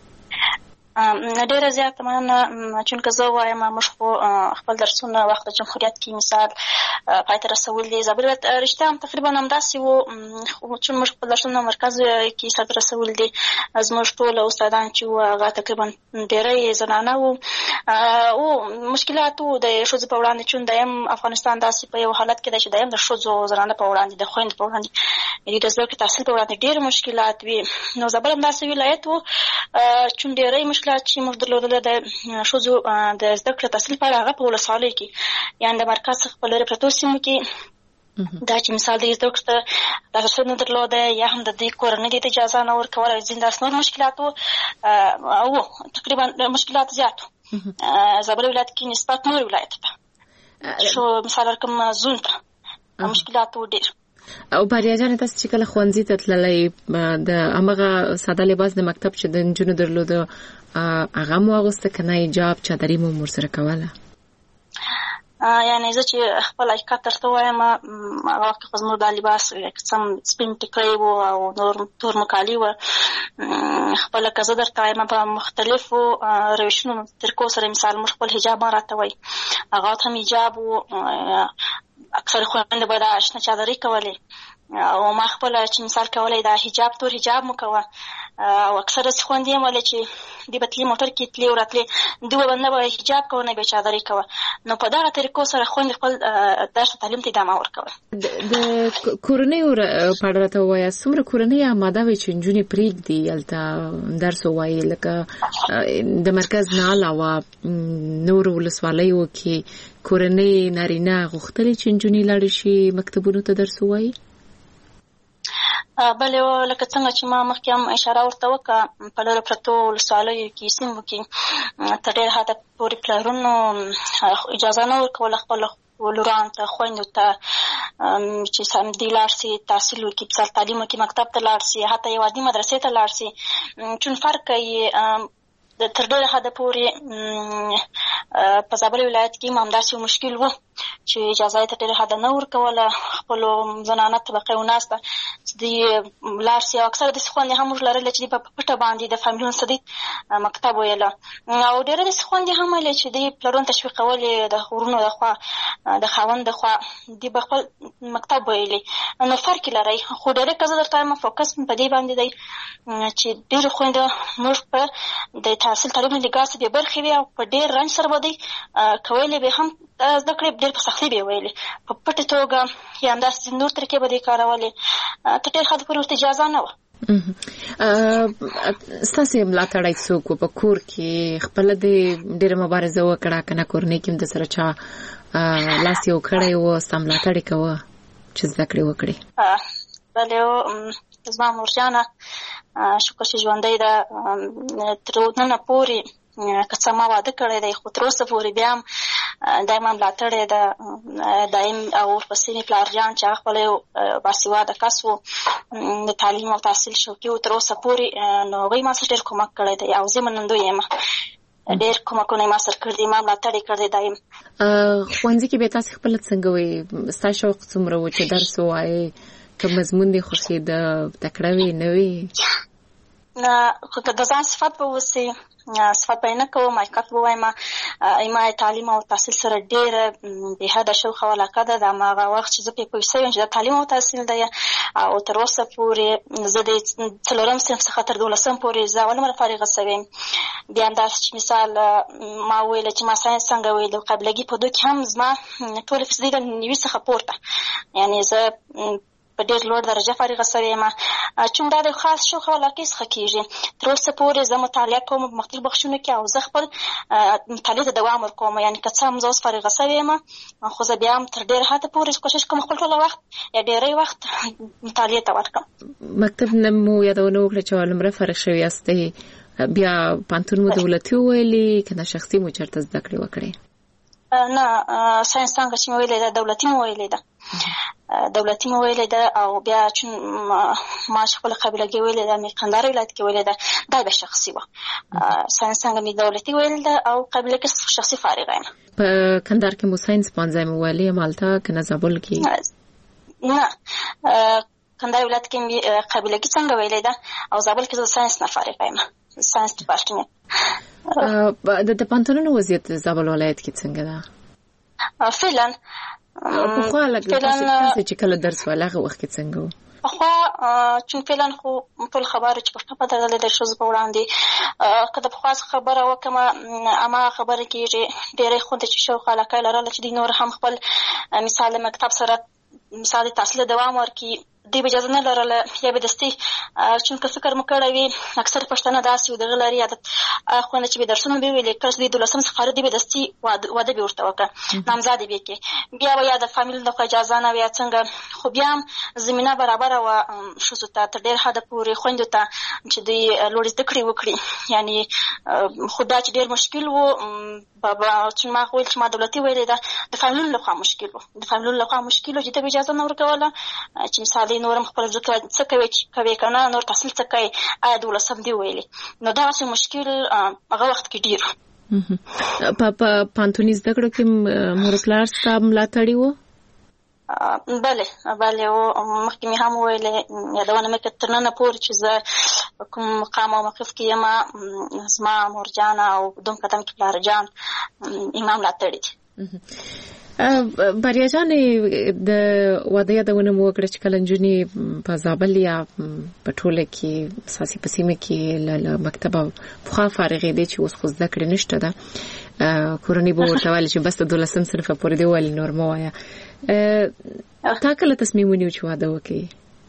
ډېره زیاته مننه. چونکه زه وایم موږ خو خپل درسونه وخت د جمهوریت کې مثال پای ته رسول دي. زابل ولایت رښتیا هم تقریبا همداسې و، چون موږ خپل درسونه مرکز کې سرته رسول دي. زموږ ټول استادان چې وو هغه تقریبا ډېری زنانه وو او مشکلات د ښځو په وړاندې چې دایم افغانستان داسې په یو حالت کې دی چې دایم د ښځو زنانه په وړاندې د خویندو په وړاندې د زده کړې تحصیل په وړاندې ډېر مشکلات وي. نو زابل هم داسې ولایت و چې ډېری مشکلات چې موږ درلودل د ښځو د زده کړې تحصیل په اړه هغه په ولسوالیو کې یعنې د مرکز څخه په لرې پرتو سیمو کې دا چې مثال د زده کړې ته لاسرسی نه درلوده یا هم د دوی کورنۍ ته اجازه نه ورکوله او ځینې داسې نور مشکلات وو تقریبا مشکلات زیات وو. زابل ولایت کې نسبت نور ولایت ته شو مثال ورکړم زون ته مشکلات وو ډېر. او بریاجانې تاسو چې کله ښوونځي ته تللی د همغه ساده لباس د مکتب چې د نجونو درلوده هغه مو اغوسته که نه حجاب چادري مو ورسره کوله؟ یعنې زه چې خپل حقیقت درته وایم هغه وخت کې خو زموږ دا لباس سم سپین ټیکری و او نور تور مکالي وه. خپله که زه درته وایم په مختلفو روشونو طریقو سره مثال موږ خپل حجاب هم راته وایي هغه هم حجاب و. اکثر خویندې به دا شنه چادري کولې او ما خپله چې مثال کولی دا حجاب تور حجاب مو کوه او اکثر داسې خویندې هم ویلې چې دوی به تلې موټر کې تلې او راتلې دوی به نه به حجاب کوه نه به چادري کوه. نو په دغه طریقو سره خویندې خپل درس او تعلیم ته ادامه ورکوله. د کورنیو په اړه راته ووایاست څومره کورنۍ اماده وي چې نجونې پرېږدي هلته درس ووایي لکه د مرکز نه علاوه نورو ولسوالیو کې کورنۍ نارینه غوښتلې چې نجونې لاړې شي مکتبونو ته درس ووایي؟ بلې لکه څنګه چې ما مخکې هم اشاره ورته وکړه په لرې پرتو ولسوالیو کې سیمو کې تر ډېر حده پورې پلرونو اجازه نه ورکوله خپلو لورانو ته خویندو ته چې سمدي لاړ سي تحصیل وکړي مثال تعلیم وکړي مکتب ته لاړ سي حتی یوازې مدرسې ته لاړ سي چون فرق کوي تر ډېره حده پورې په زابل ولایت کې هم همداسې یو مشکل و چې اجازه یې تر ډېره حده نه ورکوله خپلو زنانه طبقې وناسته چې دوی لاړ سي او اکثره داسې خویندې هم موږ لرلې چې دوی په پټه باندې د فامیلونو څخه دوی مکتب ویله او ډېره داسې خویندې هم ویلې چې دوی پلرونو تشویقولې د ورونو د خوا د خاوند د خوا دوی به خپل مکتب ویلې. نو فرق یې لري خو ډېری که زه درته وایم فوکس په دې باندې دی چې ډېرې خویندې موږ په د تحصیل تعلیم له لګاسه بې برخې وي او په ډېر رنج سره به دوی کویلې به هم زده کړې ډېر په سختۍ به یې ویلې په پټه توګه یا همداسې نور طریقې به دوی کارولې تر ډېر حده پورې ورته اجازه نه وه. ستاسې ملاتړی څوک و په کور کې خپله دې ډېره مبارزه وکړه که نه کورنۍ کې هم د سره چا لاس یو کړی و ستا ملاتړ یې کوه چې زده کړې وکړې؟ بلې زما مورجانه شکر چې ژوندی ده تر ننه پورې که څه ما واده کړی دی خو تر اوسه پورې بیا هم دایم ملاتړی ده دایم او ورپسې مې پلار جان چې هغه خپله یو باسواده کس و د تعلیم او تحصیل شوقي و تر اوسه پورې نو هغوی ما سره ډېر کومک کړی دی او زه منندوی یم ډېر کومکونه یې ما سره کړي دي ما ملاتړ یې کړی دایم. ښوونځي کې بیا تاسې خپله څنګه وایي ستا شوق څومره و چې درس ووایې که مضمون دې خوښېده تکړه وې نه وې؟ خو که د ځان صفت به اوسي صفت به یې نه کوم حقیقت به وایم ما تعلیم او تحصیل سره ډېره بې حده شوق او علاقه ده د هماغه وخت چې زه پرې پوه شوې یم چې دا تعلیم او تحصیل دی او تر اوسه پورې زه د څلورم صنف څخه تر دولسم پورې زه اول عمره فارغه شوې یم. بیا همداسې چې مثال ما وویله چې ما ساینس څنګه ویل د قابلګي په دو کې هم زما ټوله فیصدي د نوي څخه پورته یعنې زه په ډېر لوړ درجه فارغه شوې یم چون دا د خاص شوق او علاقې څخه کېږي. تر اوسه پورې زه مطالعه کوم په مختلفو بخشونو کې او زه خپل مطالعې ته دوام ورکوم یعنې که څه هم زه اوس فارغه شوې یم خو زه بیا هم تر ډېر حده پورې کوشش کوم خپل ټوله وخت یا ډېری وخت مطالعې ته ورکړم. مکتب نه مو یادونه وکړه چې اول عمره فارغ شوې یاستئ بیا پوهنتون مو دولتي وویلې که نه شخصي مو چېرته زده کړې وکړې؟ نه ساینس څانګه چې مې ویلې ده دولتي مې ویلې ده دولتي مې ویلې ده او بیا چون ما چې خپله قابلګي ویلې ده مې کندهار ولایت کې ویلې ده دا به شخصي وه. ساینس څانګه مې دولتي ویلې ده او قابلګي شخصي فارغه یم. په کندهار کې مو ساینس پوهنځی مو ویلی همالته که نه زابل کې؟ نه کندهار ولایت کې مې قابلګي څنګه ویلې ده او زابل کې زه ساینس نه فارغه یم ساینس ډپارټمنټ. د پوهنتونونو وضعیت زابل ولایت کې څنګه ده؟ فعلا پخوا لږ تاسې چې کله درس ویل هغه وخت کې څنګه و؟ خو چې فعلا خو ټول خبره چې په پټه ده د شوز په وړاندې کله په خاص خبره وکم اما خبره کې ډېرې خوند چې شو خلک لرل چې د نور هم خپل مثال مکتب سره مثال تحصیل دوام ورکي دی به اجازه نه لرله یا به دستي چونکه فکر مو کړی وي اکثر پښتانه داسې دغه لري عادت خو نه چې به درسونه به ویلې کله چې د دولسم څخه دی به دستي واده به ورته وکړه نامزادې به کې بیا به یا د فامیل د اجازه نه وي څنګه خو بیا زمينه برابر او شوزو ته تر ډېر حد پورې خويندو ته چې د لوړ زده کړې وکړي یعنی خدا چې ډېر مشکل وو بابا چې ما خو چې ما دولتي ویلې ده د فامیل له خوا مشکل وو د فامیل له خوا مشکل وو چې ته اجازه نه ورکوله چې مثال نورم خپل ځکه څه کوي چې کوي کنه نور تحصیل څه کوي آیا د ولسم دی ویلي نو دا څه مشکل هغه وخت کې ډیر په په پانتونی زده کړو کې مور پلار ستاسو ملاتړي وو بله بله او مخکې مې هم ویلې یادونه مې کړه تر نن پورې چې زه کوم مقام او موقف کې یم زما مور جان او دوم قدم کې پلار جان امام ملاتړي دي بریا جانې د واده یادونه مو وکړه چې کله نجونې په زابل یا په ټوله کې ساسي په سیمه کې له مکتبه پخوا فارغې دي چې اوس خو زده کړې نشته ده کورنۍ به ورته ویل چې بس د دولسم صنف پورې دی ولې نور مه وایه تا کله تصمیم ونیو چې واده وکړې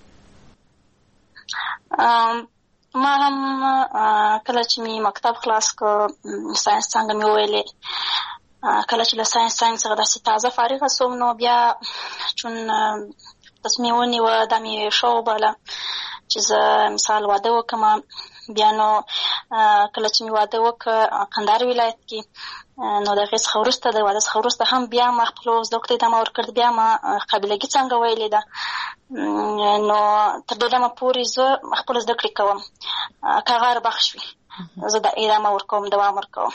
ما هم کله چې مې مکتب خلاص کړ ساینس څنګه مې ویلې کله چې له ساینس ساینس څخه داسې تازه فارغه شوم نو بیا چون تصمیم ونیوه دا مې ښه وباله چې زه مثال واده وکړم بیا نو کله چې مې واده وکړ کندهار ولایت کې نو د هغې څخه وروسته د واده څخه وروسته هم بیا ما خپلو زده کړو ته ادامه ورکړه بیا ما قابلګي څنګه ویلې ده نو تر ډېره مه پورې زه خپله زده کړې کوم که هغه بخش وي زه د ادامه ورکوم دوام ورکوم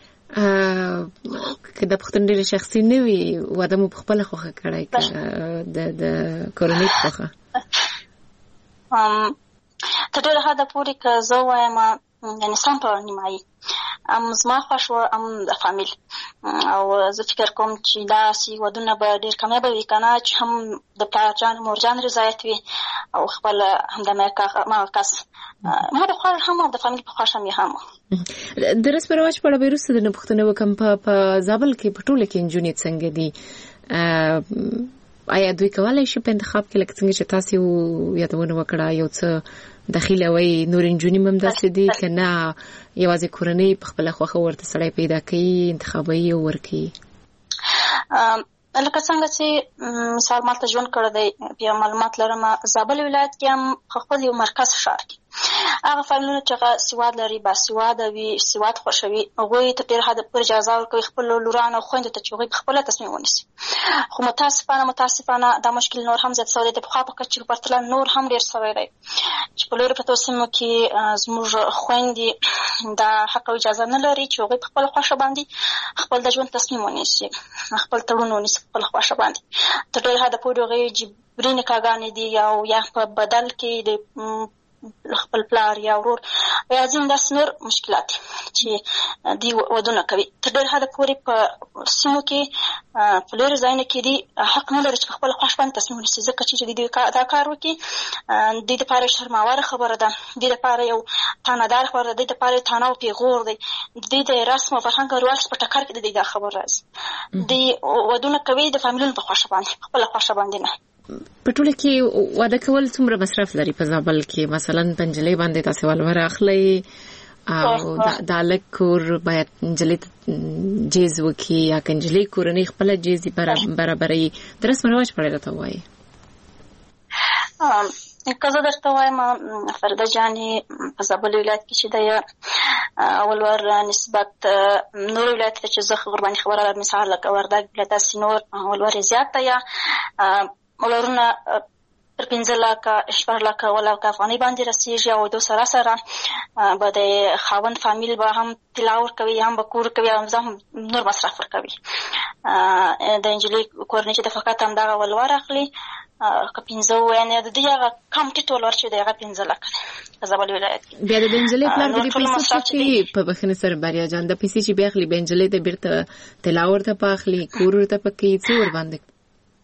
که د پښتون ډېر شخصي نه وي واده مو په خپله خوښه کړی که د د کورنۍ په خوښه تر ډېره حده پورې که زه وایم یعنې سم په نیمایي ام زما خوښ وه ام د فامیل او زه فکر کوم چې داسې ودونه به ډېر کامیابه وي که نه چې هم د پلار جان مور جان رضایت وي او خپل همدمه کس ما د خوښ هم او د فامیل په خوښ هم یې هم د رسم رواج په اړه به وروسته درنه پوښتنه وکړم په زابل کې په ټوله کې نجونې څنګه دي آیا دوی کولی شي په انتخاب کې لکه څنګه چې تاسې یادونه وکړه یو څه دخیله وی نور نجونې هم داسې دي که نه یوازې کورنۍ په خپله خوښه ورته سړی پیدا کوي انتخابوي او ورکوي لکه څنګه چې مثال مالته ژوند کړی دی بیا معلومات لرم زابل ولایت کې هم خپل یو مرکز ښار کې هغه فامیلونه چې هغه سواد لري باسواده وي سواد خوښوي هغوی ته ډېر حد پورې اجازه ورکوي خپلو لورانو او خویندو ته چې هغوی پخپله تصمیم ونیسي خو متاسفانه متاسفانه دا مشکل نور هم زیات شوی دی د پخوا په کچې په پرتله نور هم ډېر شوی دی چې په لویو پرتو سیمو کې زموږ خویندې دا حق او اجازه نه لري چې هغوی په خپله خوښه باندې خپل د ژوند تصمیم ونیسي خپل تړون ونیسي په خپله خوښه باندې تر ډېر حده پورې هغوی جبري نکاحګانې دي او یا په بدل کې د خپل پلار یا ورور یا ځینې داسې نور مشکلات چې دوی ودونه کوي تر ډېر حده پورې په سیمو کې په لویو ځایونو کې دوی حق نه لري چې په خپله خوښ باندې تصمیم ونیسي ځکه چې دوی دا کار وکړي دوی دپاره یو شرماوره خبره ده دوی دپاره یو تانهدار خبره ده دوی دپاره یو تانه او پیغور دی دوی د رسم او فرهنګ او رواج په ټکر کې د دوی دا خبر راځي دوی ودونه کوي د فامیلونو په خوښه باندې په خپله خوښه باندې نه په ټوله کې واده کول څومره مصرف لري په زابل کې مثلا په نجلۍ باندې تاسې ولور اخلئ او د هلک کور باید نجلۍ ته جیز وکړي یا که نجلۍ کورنۍ خپله جیز برابروي د رسم رواج په اړه راته ووایي که زه درته وایم فرده جانې په زابل ولایت کې چې دی ولور نسبت نور ولایت ته چې زه ورباندې خبره لرم مثال لکه وردګ ولایت داسې نور ولور یې زیات دی یا ولورونه تر پنځه لکه شپږ لکه اووه لکه افغانۍ باندې رسېږي او دو سره سره به د خاوند فامیل به هم طلا ورکوي هم به کور کوي هم هم نور مصرف ورکوي د نجلۍ کورنۍ چې د فقط همدغه ولور اخلي که پنځه ووایي د دوی هغه کم ټیټ ولور چې دی هغه پنځه لکه دی په زابل ولایت کې بیا د نجلۍ پلار د دې پیسې څه کوي په بخښنې سره بریا جان د پیسې چې بیا اخلي بیا نجلۍ ته بېرته طلا ورته په اخلي کور ورته په کوي څه ورباندې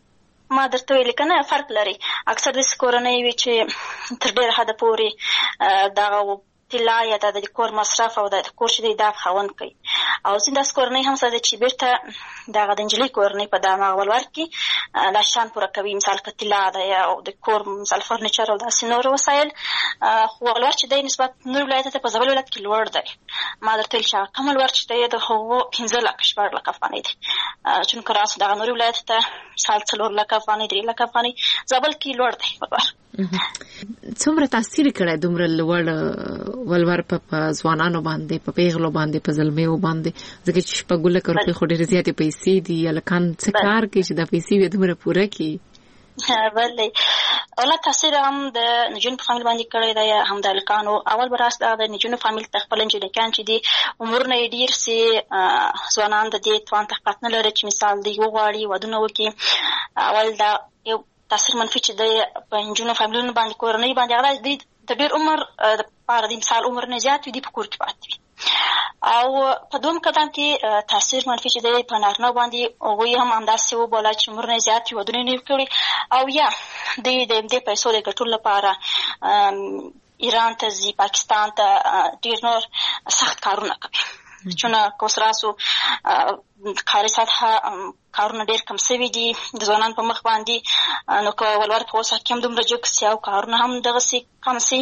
ما درته ویل کنه فرق لري. اکثر د کورنۍ وی چې تر ډېر حد پورې دغه طلا یا د کور مصرف او د کور چې د خاوند کوي او ځینې داسې کورنۍ هم شته چې بیرته دغه د نجلۍ کورنۍ په دغه ولور کې لا شان پوره کوي، مثال که طلا ده او د کور مثال فرنیچر او داسې نور وسایل، خو ولور چې دی نسبت نور ولایت ته په زابل ولایت کې لوړ دی. ما درته ویل چې کم ولور چې دی د هغو پنځه لکه شپږ لکه افغانۍ دی، چونکه راسو دغه نور ولایت ته مثال څلور لکه افغانۍ درې لکه افغانۍ زابل کې لوړ دی ولور. څومره تاثیر کړی دومره لوړ ولور په ځوانانو باندې، په پیغلو باندې، په زلمیو باندې؟ ځکه چې شپږ لکه روپۍ خو ډېرې زیاتې پیسې دي. هلکان څه کار کوي چې دا پیسې بیا دومره پوره کړي؟ بلې اوله تاثیر هم د نجونو په فامیل باندې کړی دی، هم د هلکانو. اول به راست د نجونو فامیل ته خپل نجونکیان چې دي عمرونه یې ډېر سي، ځوانان د دې توان طاقت نه لري چې مثال دوی وغواړي ودونه وکړي. اول دا یو تاثیر منفي چې دی په نجونو فامیلونو باندې کورنۍ باندې هغه دوی د ډېر عمر دپاره د مثال عمر نه زیات وي دوی په کور کې پاتې وي. او په دویم قدم کې تاثیر منفي چې دی په نارینهو باندې هغوی هم همداسې وبوله چې عمر نه زیات وي ودونه یې نه وي کړي او یا دوی د همدې پیسو د ګټلو لپاره ایران ته ځي، پاکستان ته، ډېر نور سخت کارونه کوي. چونه که اوس راسو کاري سطحه کارونه ډېر کم سوي دي د ځوانانو په مخ باندې، نو که ولور په اوس کې هم دومره جګ سي او کارونه هم دغسې کم سي،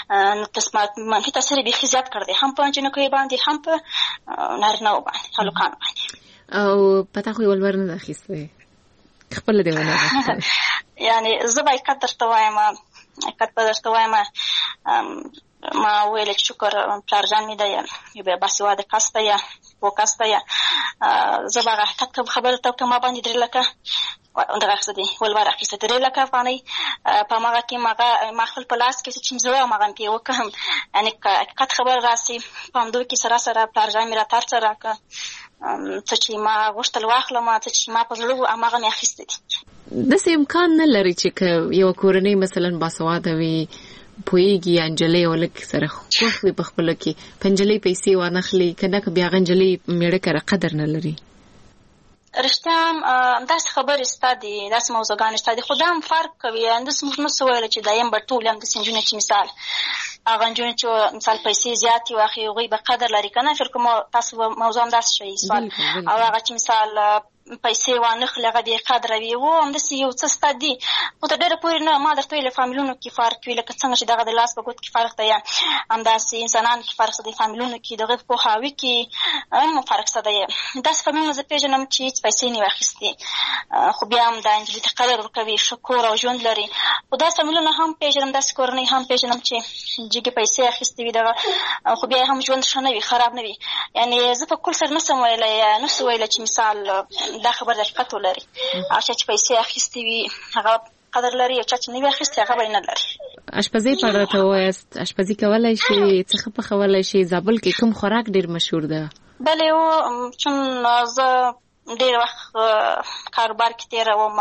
نو منفي تاثیر یې بیخي زیات کړی دی، هم په نجونکیو باندې هم په نارینهو باندې، هلکانو باندې. او په تا خو یې ولور نه ده اخیستی، خپله دې ونه اخیستی؟ یعنې زه به حقیقت درته وایم، حقیقت به درته وایم، ما ویل چې شکر پلار جان مې دی یو باسواده کس دی، پوه کس دی. زه به هغه حقیقت خبره ته وکړم، ما باندې درې لکه دغه اخیسته دي ولور اخیسته درې لکه افغانۍ په هماغه کې ما خپل په لاس کې څه چې زه وایم هغه مې پرې وکړم. یعنې که حقیقت خبره راسي په همدوی کې سره سره پلار جان مې راته هر څه راکړه، څه چې ما غوښتل واخلم، څه چې ما په زړه وو هماغه مې اخیسته دي. داسې امکان نه لري چې که یوه کورنۍ مثلا باسواده وي، پوهېږي یا نجلۍ او لږ سره خوښ وي په خپله کې، په نجلۍ پیسې وانخلي، که نه که بیا هغه نجلۍ مېړه کره قدر نه لري؟ رښتیا هم همداسې خبرې شته دي، داسې موضوعګانې شته دي، خو دا هم فرق کوي. همداسې موږ نشو ویلی چې دایم به ټولې همداسې نجونې چې مثال هغه نجونې چې مثال پیسې زیاتې واخلي هغوی به قدر لري که نه. فکر کوم تاسو به موضوع همداسې شوي سوال، او هغه چې مثال پیسې وانخلي هغه بې قدره وي. و همداسې یو څه شته دي، خو تر ډېره پورې نه. ما درته ویلې فامیلونو کې فرق وي، لکه څنګه چې دغه د لاس په ګوت کې فرق دی، همداسې انسانانو کې فرق شته دی، فامیلونو کې د هغوی په پوهاوي کې هم فرق شته دی. داسې فامیلونه زه پېژنم چې هېڅ پیسې نه وي اخیستې، خو بیا هم دا نجلۍ ته قدر ورکوي، ښه کور او ژوند لري. خو داسې فامیلونه هم پېژنم، داسې کورنۍ هم پېژنم چې جګې پیسې اخیستې وي دغه، خو بیا هم ژوند ښه نه وي، خراب نه وي. یعنې زه په کل سره نشم ویلی نشو ویلی چې مثال دا خبر د حقیقت ولري. هغه چا چې پیسې اخیستې وي هغه قدر لري، او چا چې نه وي اخیستې هغه به یې نه لري. اشپزۍ په اړه راته ووایاست، اشپزي کولی شي؟ څه ښه پخولی شي؟ زابل کې کوم خوراک ډېر مشهور ده؟ بلې و، چون زه ډېر وخت کاروبار کې تېروم،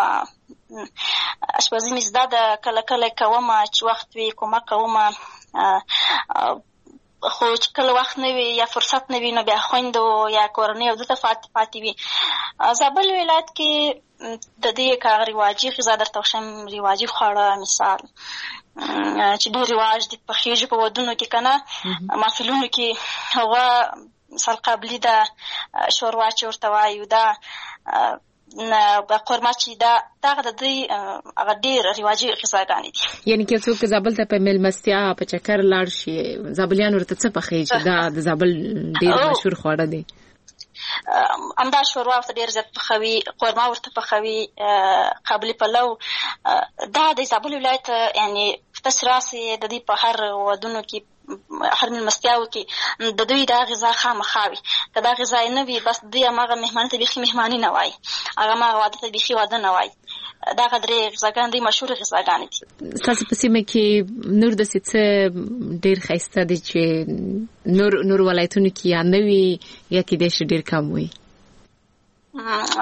اشپزي مې زده ده، کله کله یې کوم چې وخت وي کومک کوم، خو چې کله وخت نه وي یا فرصت نه وي نو بیا خویندو یا کورنیو دلته پاتې وي. زابل ولایت کې د دې که رواجي غذا درته وښیم، رواجي خواړه مثال چې ډېر رواج دي پخېږي په ودونو کې که نه، محفلونو کې، هغه مثال قابلي ده، شوروا چې ورته وایو ده، قورمه چې ده، دغه د دوی هغه ډېر رواجي غذاګانې دي. یعنې که څوک زابل ته په مېلمستیا په چکر لاړ شي، زابلیان ورته څه پخوي چې دا د زابل ډېر مشهور خواړه دی؟ همدا شوروا ورته ډېر زیات پخوي، قورمه ورته پخوي، قابلي پلو. دا د زابل ولایت یعنې تاسې راسئ د دوی په هر ودونو کې، هر مېلمستیاو کې د دوی دا غذا خامخا وي. که دا غذا یې نه وي بس دوی هماغه مهماني ته بیخي مهماني نه وایي، هغه هماغه واده ته بیخي واده نه وایي. دغه درې غذاګانې دوی مشهورې غذاګانې دي. ستاسو په سیمه کې نور داسې څه ډېر ښایسته دي چې نور نور ولایتونو کې یا نه وي یا کیدای شي ډېر کم وي؟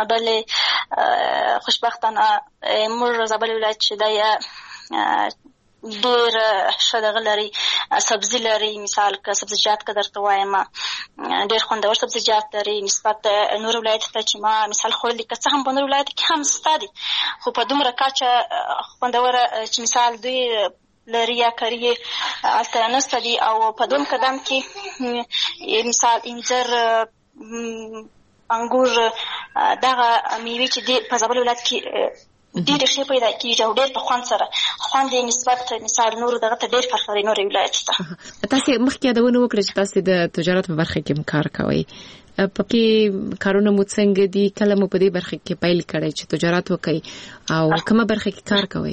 بلې خوشبختانه موږ زابل ولایت چې دی ډېر ښه دغه لري، سبزي لري. مثال که سبزیجات که درته وایم ډېر خوندور سبزیجات لري نسبت نور ولایت ته چې ما مثال خوړلي، که څه هم په نور ولایت کې هم شته دي خو په دومره کچه خوندوره چې مثال دوی لري یا کری هلته نشته دي. او په دویم قدم کې مثال انځر، انګور، دغه میوې چې دي په زابل ولایت کې ډېرې ښې پیدا کېږي او ډېر په خوند سره خوند یې نسبت مثال نورو دغه ته ډېر فرق لري نورې ولایت ته. تاسې مخکې یادونه وکړه چې تاسې د تجارت په برخه کې هم کار کوئ، پکې کارونه مو څنګه دي؟ کله مو په دې برخه کې پیل کړی چې تجارت وکړئ او کومه برخه کې کار کوئ؟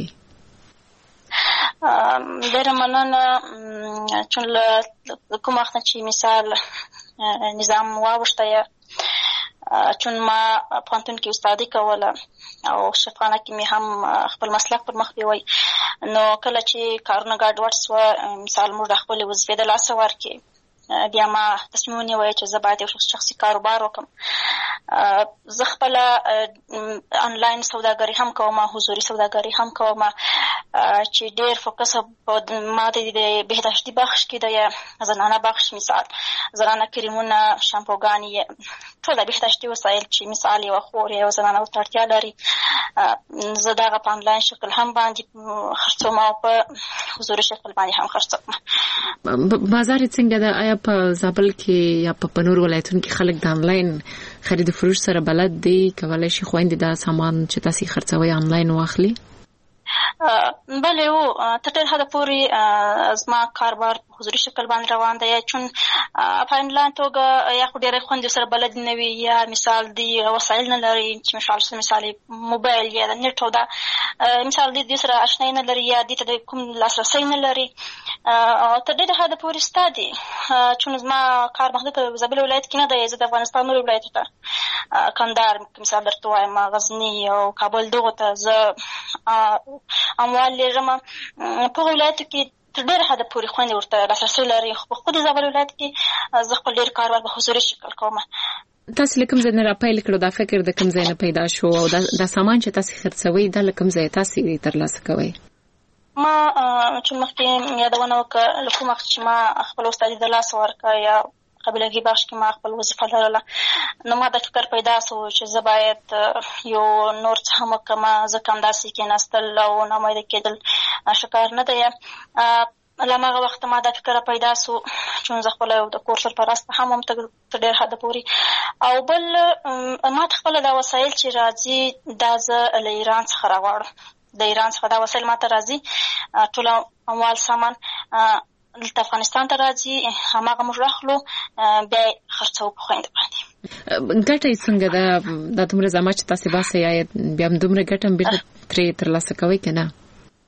ډېره مننه. چون له کوم وخت چې مثال نظام واوښته، چون ما پوهنتون کې استادي کوله او شفاخانه کې مې هم خپل مسلک پر مخ بیوی، نو کله چې کارونه ګډوډ سوه مثال موږ د خپلې وظیفې د لاسه ورکړې، بیا ما تصمیم ونیوی چې زه باید یو شخصي کاروبار وکړم. زه خپله آنلاین سوداګري هم کوم، حضوري سوداګري هم کوم چې ډېر فوکس ما د بهداشتي بخش کې دی، زنانه بخش، مثال زنانه کریمونه، شامپوګانې، ټول د بهداشتي وسایل چې مثال یوه خور یا یوه زنانه ورته اړتیا لري، زه دغه په آنلاین شکل هم باندې خرڅوم او په حضوري شکل باندې هم خرڅوم. بازار څنګه ده؟ آیا په زابل کې یا په نور ولایتونو کې خلک د آنلاین خرید فروش سره بلد دي؟ کولی شي خویندې دا سامان چې تاسې خرڅوئ آنلاین واخلي؟ بله و، تر ډېر حده پورې زما کاروبار په حضوري شکل باندې روان دی، چون په آنلاین توګه یا خو ډېری خویندې سره بلد نه وي یا مثال دی وسایل نه لري چې مثال مثال موبایل یا د نیټ او دا مثال دی دې سره اشنایي نه لري یا دې ته د کوم لاسرسی نه لري. تر ډېره حده پورې شته دي، چون زما کار محدود په زابل ولایت کې نه دی، زه د افغانستان نورو ولایتو ته کندهار مثال درته وایم، غزني او کابل دغو ته زه اموال لېږم. په هغو ولایتو کې تر ډېره حده پورې خویندې ورته لاسرسی لري، خو په خود زابل ولایت کې زه خپل ډېر کاروبار په حضوري شکل کوم. تاسې له کوم ځای نه راپیل کړو؟ دا فکر د کوم ځای نه پیدا شو او دا سامان چې تاسې خرڅوئ دا له کوم ځای تاسې ترلاسه کوئ؟ ما چې مخکې یادونه وکړه له کوم وخت چې ما خپل استادي د لاسه ورکړه یا قبیلګي بخش کې ما خپل وظیفه لرله، نو ما د فکر پیدا سو چې زه باید یو نور څه هم وکړم، ځکه همداسې کېناستل او ناامیده کېدل ښه کار نه دی. له هماغه وخته ما دا فکر پیدا سو چې زه خپله یو د کور سرپرسته هم هم تر ډېر حده پورې، او بل ما ته خپله دا وسایل چې راځي دا زه له ایران څخه راغواړم. د ایران څخه دا وسایل ما ته راځي، ټول اموال سامان دلته افغانستان ته راځي، هماغه موږ راخلو بیا یې خرڅوو په خویندو باندې. ګټه یې څنګه ده؟ دا دومره زحمت چې تاسې باسئ آیا بیا هم دومره ګټه هم بېرته ترې ترلاسه کوئ که نه؟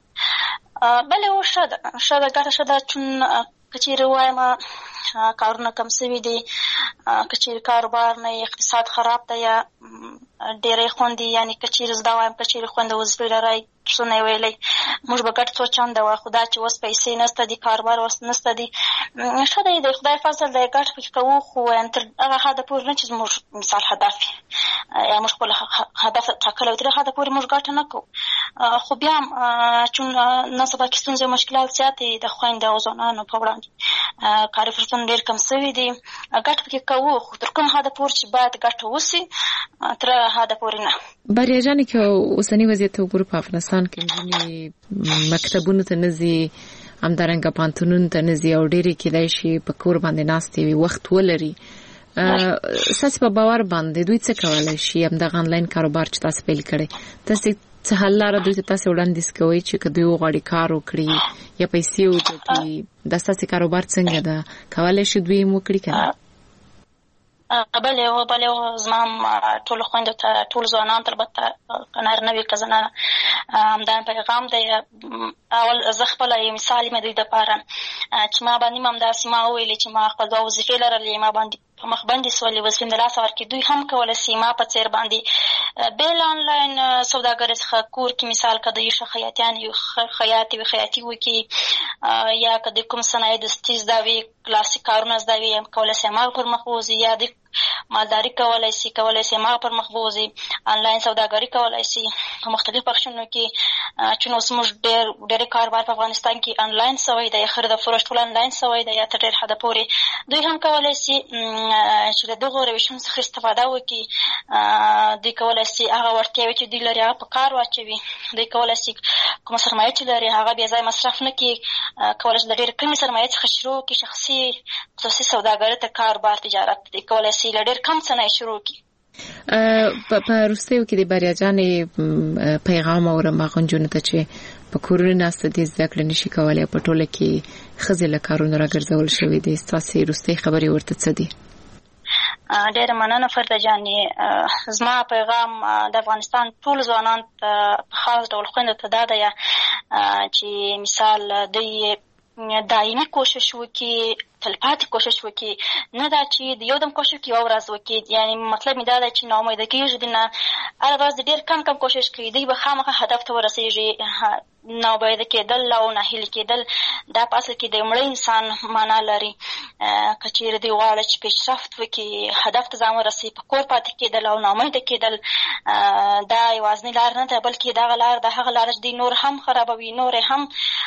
بلې و، ښه ده ښه ده ګټه ښه ده، چون که چېرې ووایم کارونه کم سوي دي، که چېرې کاروبار نه اقتصاد خراب ده یا ډېری خوندې یعنې که چېرې زه دا وایم که چېرې خویندې وظیفې لرئ څه نه یې ویلی موږ به ګډ څو چنده وه، خو دا چې اوس پیسې نشته دي، کاروبار اوس نشته دي، ښه دی د خدای فضل دی ګډ پکې کوو، خو تر هغه حده پورې نه چې زموږ مثال هدف یا موږ خپل هدف ټاکلی وي تر هغه حده پورې موږ ګټه نه کوو. خو بیا هم چون نن سبا کې ستونزې او مشکلات زیات دي د خویندو او ځوانانو په وړاندې، کاري فرصتونه ډېر کم سوي دي، ګټه پکې کوو، خو تر کوم حده پورې چې باید ګټه وسي تر هغه حده پورې نه. بریا جانې که اوسني وضعیت ته وګورو په افغانستان کې نجونې مکتبونو ته نه ځي، همدارنګه پوهنتونونو ته نه ځي او ډېرې کیدای شي په کور باندې ناستې وي، وخت ولري. ستاسې په باور باندې دوی څه کولی شي؟ همدغه آنلاین کاروبار چې تاسې پیل کړی، تاسې څه حل لاره دوی ته تاسې وړاندیز کوئ چې که دوی وغواړي کار وکړي یا پیسې وګټي، دا ستاسې کاروبار څنګه ده؟ کولی شي دوی یې وکړي که نه؟ بلې و بلې و زما هم ټولو خویندو ته ټولو ځوانانو ته البته که نارینه وي که زنانه همدا پیغام دی. اول زه خپله یو مثال یم دوی دپاره چې ما باندې هم همداسې ما وویلې چې ما خپل دوه وظیفې لرلې، ما باندې په مخ باندې سولې وظیفې مې د لاسه ورکړې، دوی هم کولی شي ما په څېر باندې بېل آنلاین سوداګرۍ څخه کور کې مثال که دوی ښه خیاطیانې وي خیاطې وي خیاطي وکړي، یا که دوی کوم صنایع دستي زده وي کلاسیک کارونه زده وي کولی شي هماغه پر مخ ووځي، یا دوی مالداري کولای شي کولای شي ما پر مخ بوځي آنلاین سوداګري کولای شي په مختلف بخشونو کې چې نو زموږ ډېر ډېرې کاروبار په افغانستان کې آنلاین سوی دی خرید او فروش ټول آنلاین سوی دی یا تر ډېر حده پورې دوی هم کولای شي چې له دغو روشونو څخه استفاده وکړي دوی کولای شي هغه وړتیاوې چې دوی لري هغه په کار واچوي دوی کولای شي کومه سرمایه چې لري هغه بې ځایه مصرف نه کړي کولای شي له ډېرې کمې سرمایې څخه شروع کړي شخصي خصوصي سوداګري ته کاروبار تجارت دوی کولای شي له ډېر کم څه نه شروع کړي په وروستیو کې د بریا جانې پیغام اورم هغه نجونو ته چې په کورونو ناسته دي زده کړې نشي کولی په ټوله کې ښځې له کارونو راګرځول شوي دي ستاسې وروستۍ خبرې ورته څه دي؟ ډېره مننه فرده جانې زما پیغام د افغانستان ټول ځوانانو ته په خاص ډول خویندو ته دا دی چې مثال دوی دایمي کوشش وکړي تلپاتې کوشش وکړي نه دا چې د یو دم کوشش وکړي یوه ورځ وکړي یعنی مطلب مې دا دی چې ناامیده کېږي دي نه هره ورځ د ډېر کم کم کوشش کوي دوی به خامخا هدف ته ورسېږي ناامیده کېدل او ناهیلي کېدل دا په اصل کې د مړه انسان معنا لري که چېرې دوی غواړي چې پیشرفت وکړي هدف ته ځان ورسوي په کور پاتې کېدل او ناامیده کېدل دا یوازینۍ لار نه ده بلکې دغه لار د هغه لاره چې دوی نور هم خرابوي نور هم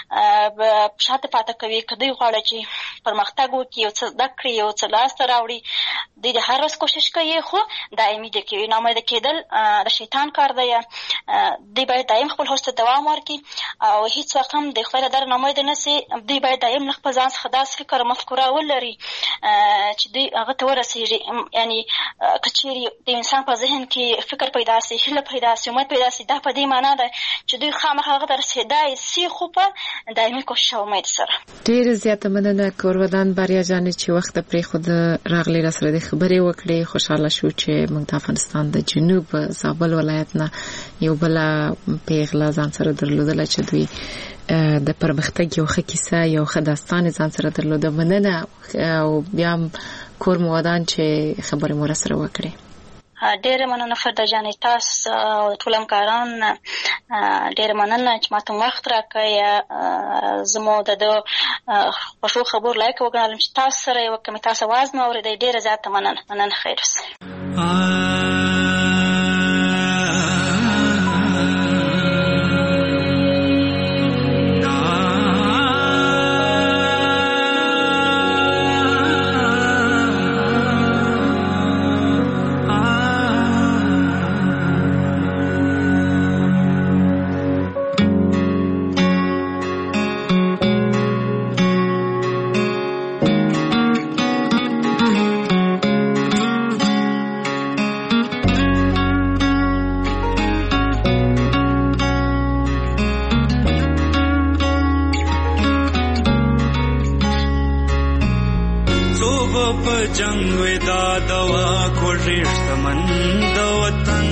شاته پاته کوي که دوی غواړي چې پرمختګ وکړي یو څه زده کړي یو څه لاسته راوړي دوی د هر ورځ کوشش کوي خو دایمي دې کوي ناامیده کېدل د شیطان کار دی دوی باید دایم خپل هوش ته دوام ورکړي او هیڅ وخت هم د خدای له دره ناامیده نه سي دوی باید دایم له خپل ځان څخه داسې فکر او مفکوره ولري چې دوی هغه ته ورسېږي یعنی که چېرې د انسان په ذهن کې فکر پیدا سي هیله پیدا سي امید پیدا سي دا په دې معنا ده چې دوی خامخا هغه ته رسېدای سي خو په دایمي کوشش او امید سره ډېره زیاته مننه کورودان بریا جانې چې وخت پرېښود راغلې راسره د خبرې وکړې خوشحاله شو چې موږ د افغانستان د جنوب زابل ولایت نه یو بله پیغله ځان سره درلودله چې دوی د پرمختګ یو ښه کیسه یو ښه داستان ځان سره درلوده مننه او بیا هم کور مو ودان چې خبرې مو راسره وکړې ډېره مننه فرده جانې تاسو او ټول همکاران ډېره مننه چې ماته وخت راکړی زموږ د ده خوښو خبرو لایق وګڼلم چې تاسو سره یې وکړم تاسو اواز مې اورېدی ډېره زیاته مننه مننه خیر اوسئ جنگ ودا دوا کو رشتہ مند وطن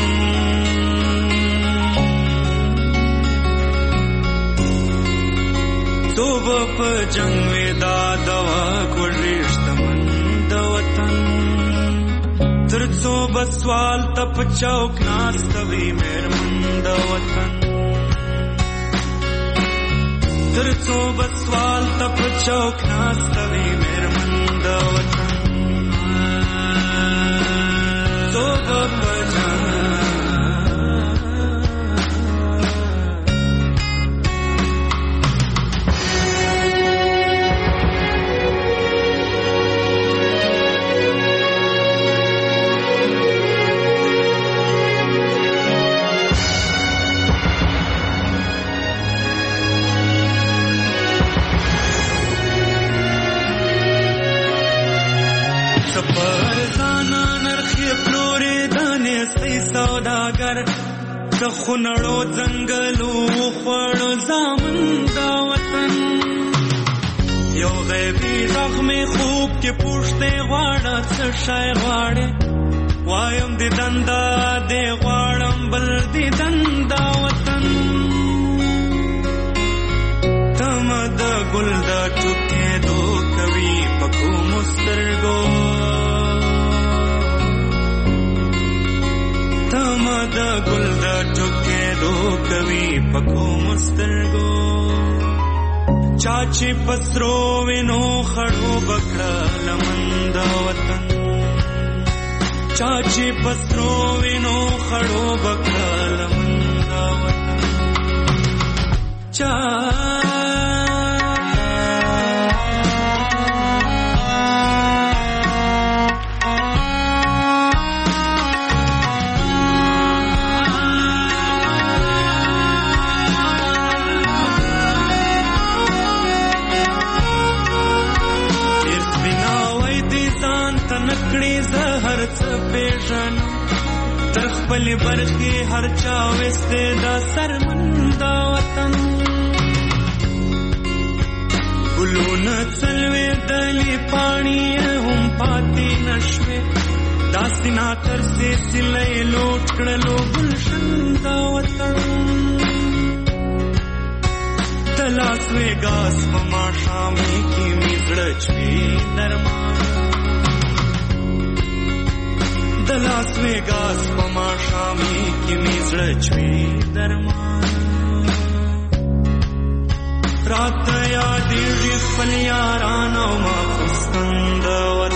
صبح په جنگ ودا دوا کو رشتہ مند وطن تر صبح سوال تپ چوک ناستوي مېر مند وطن تر صبح سوال تپ چوک ناستوي مېر مند وطن خونړو ځنګلو خوړو زامن دا وطن یو غیبي غږ مې خوب کې پوښتې غواړه څه شی غواړې وایم د دندا دې غواړم بل د دندا وطن تم د ګل د ټوکېدو کوي په کومو سترګو تم د ګل د ټوکېدو کوي په کومو سترګو چا چې پسرو وینو خړو بکړه لمن د وطن چاچی پسترو وینو خړو بکلم دا وطن چا خپل برخي هر چا وسته دا سرمندا وطن ګلونه څلوي دلی پانی هم پاتې نشوي داسینا تر سي سلې لوټ کړلو ګلشن دا وطن تلاس وګاس په شامي کې میزړ چوي درمان دلاس وګاس په شامي کې میزړ چوي درمان رات یادې خپل یارانو ما خوستند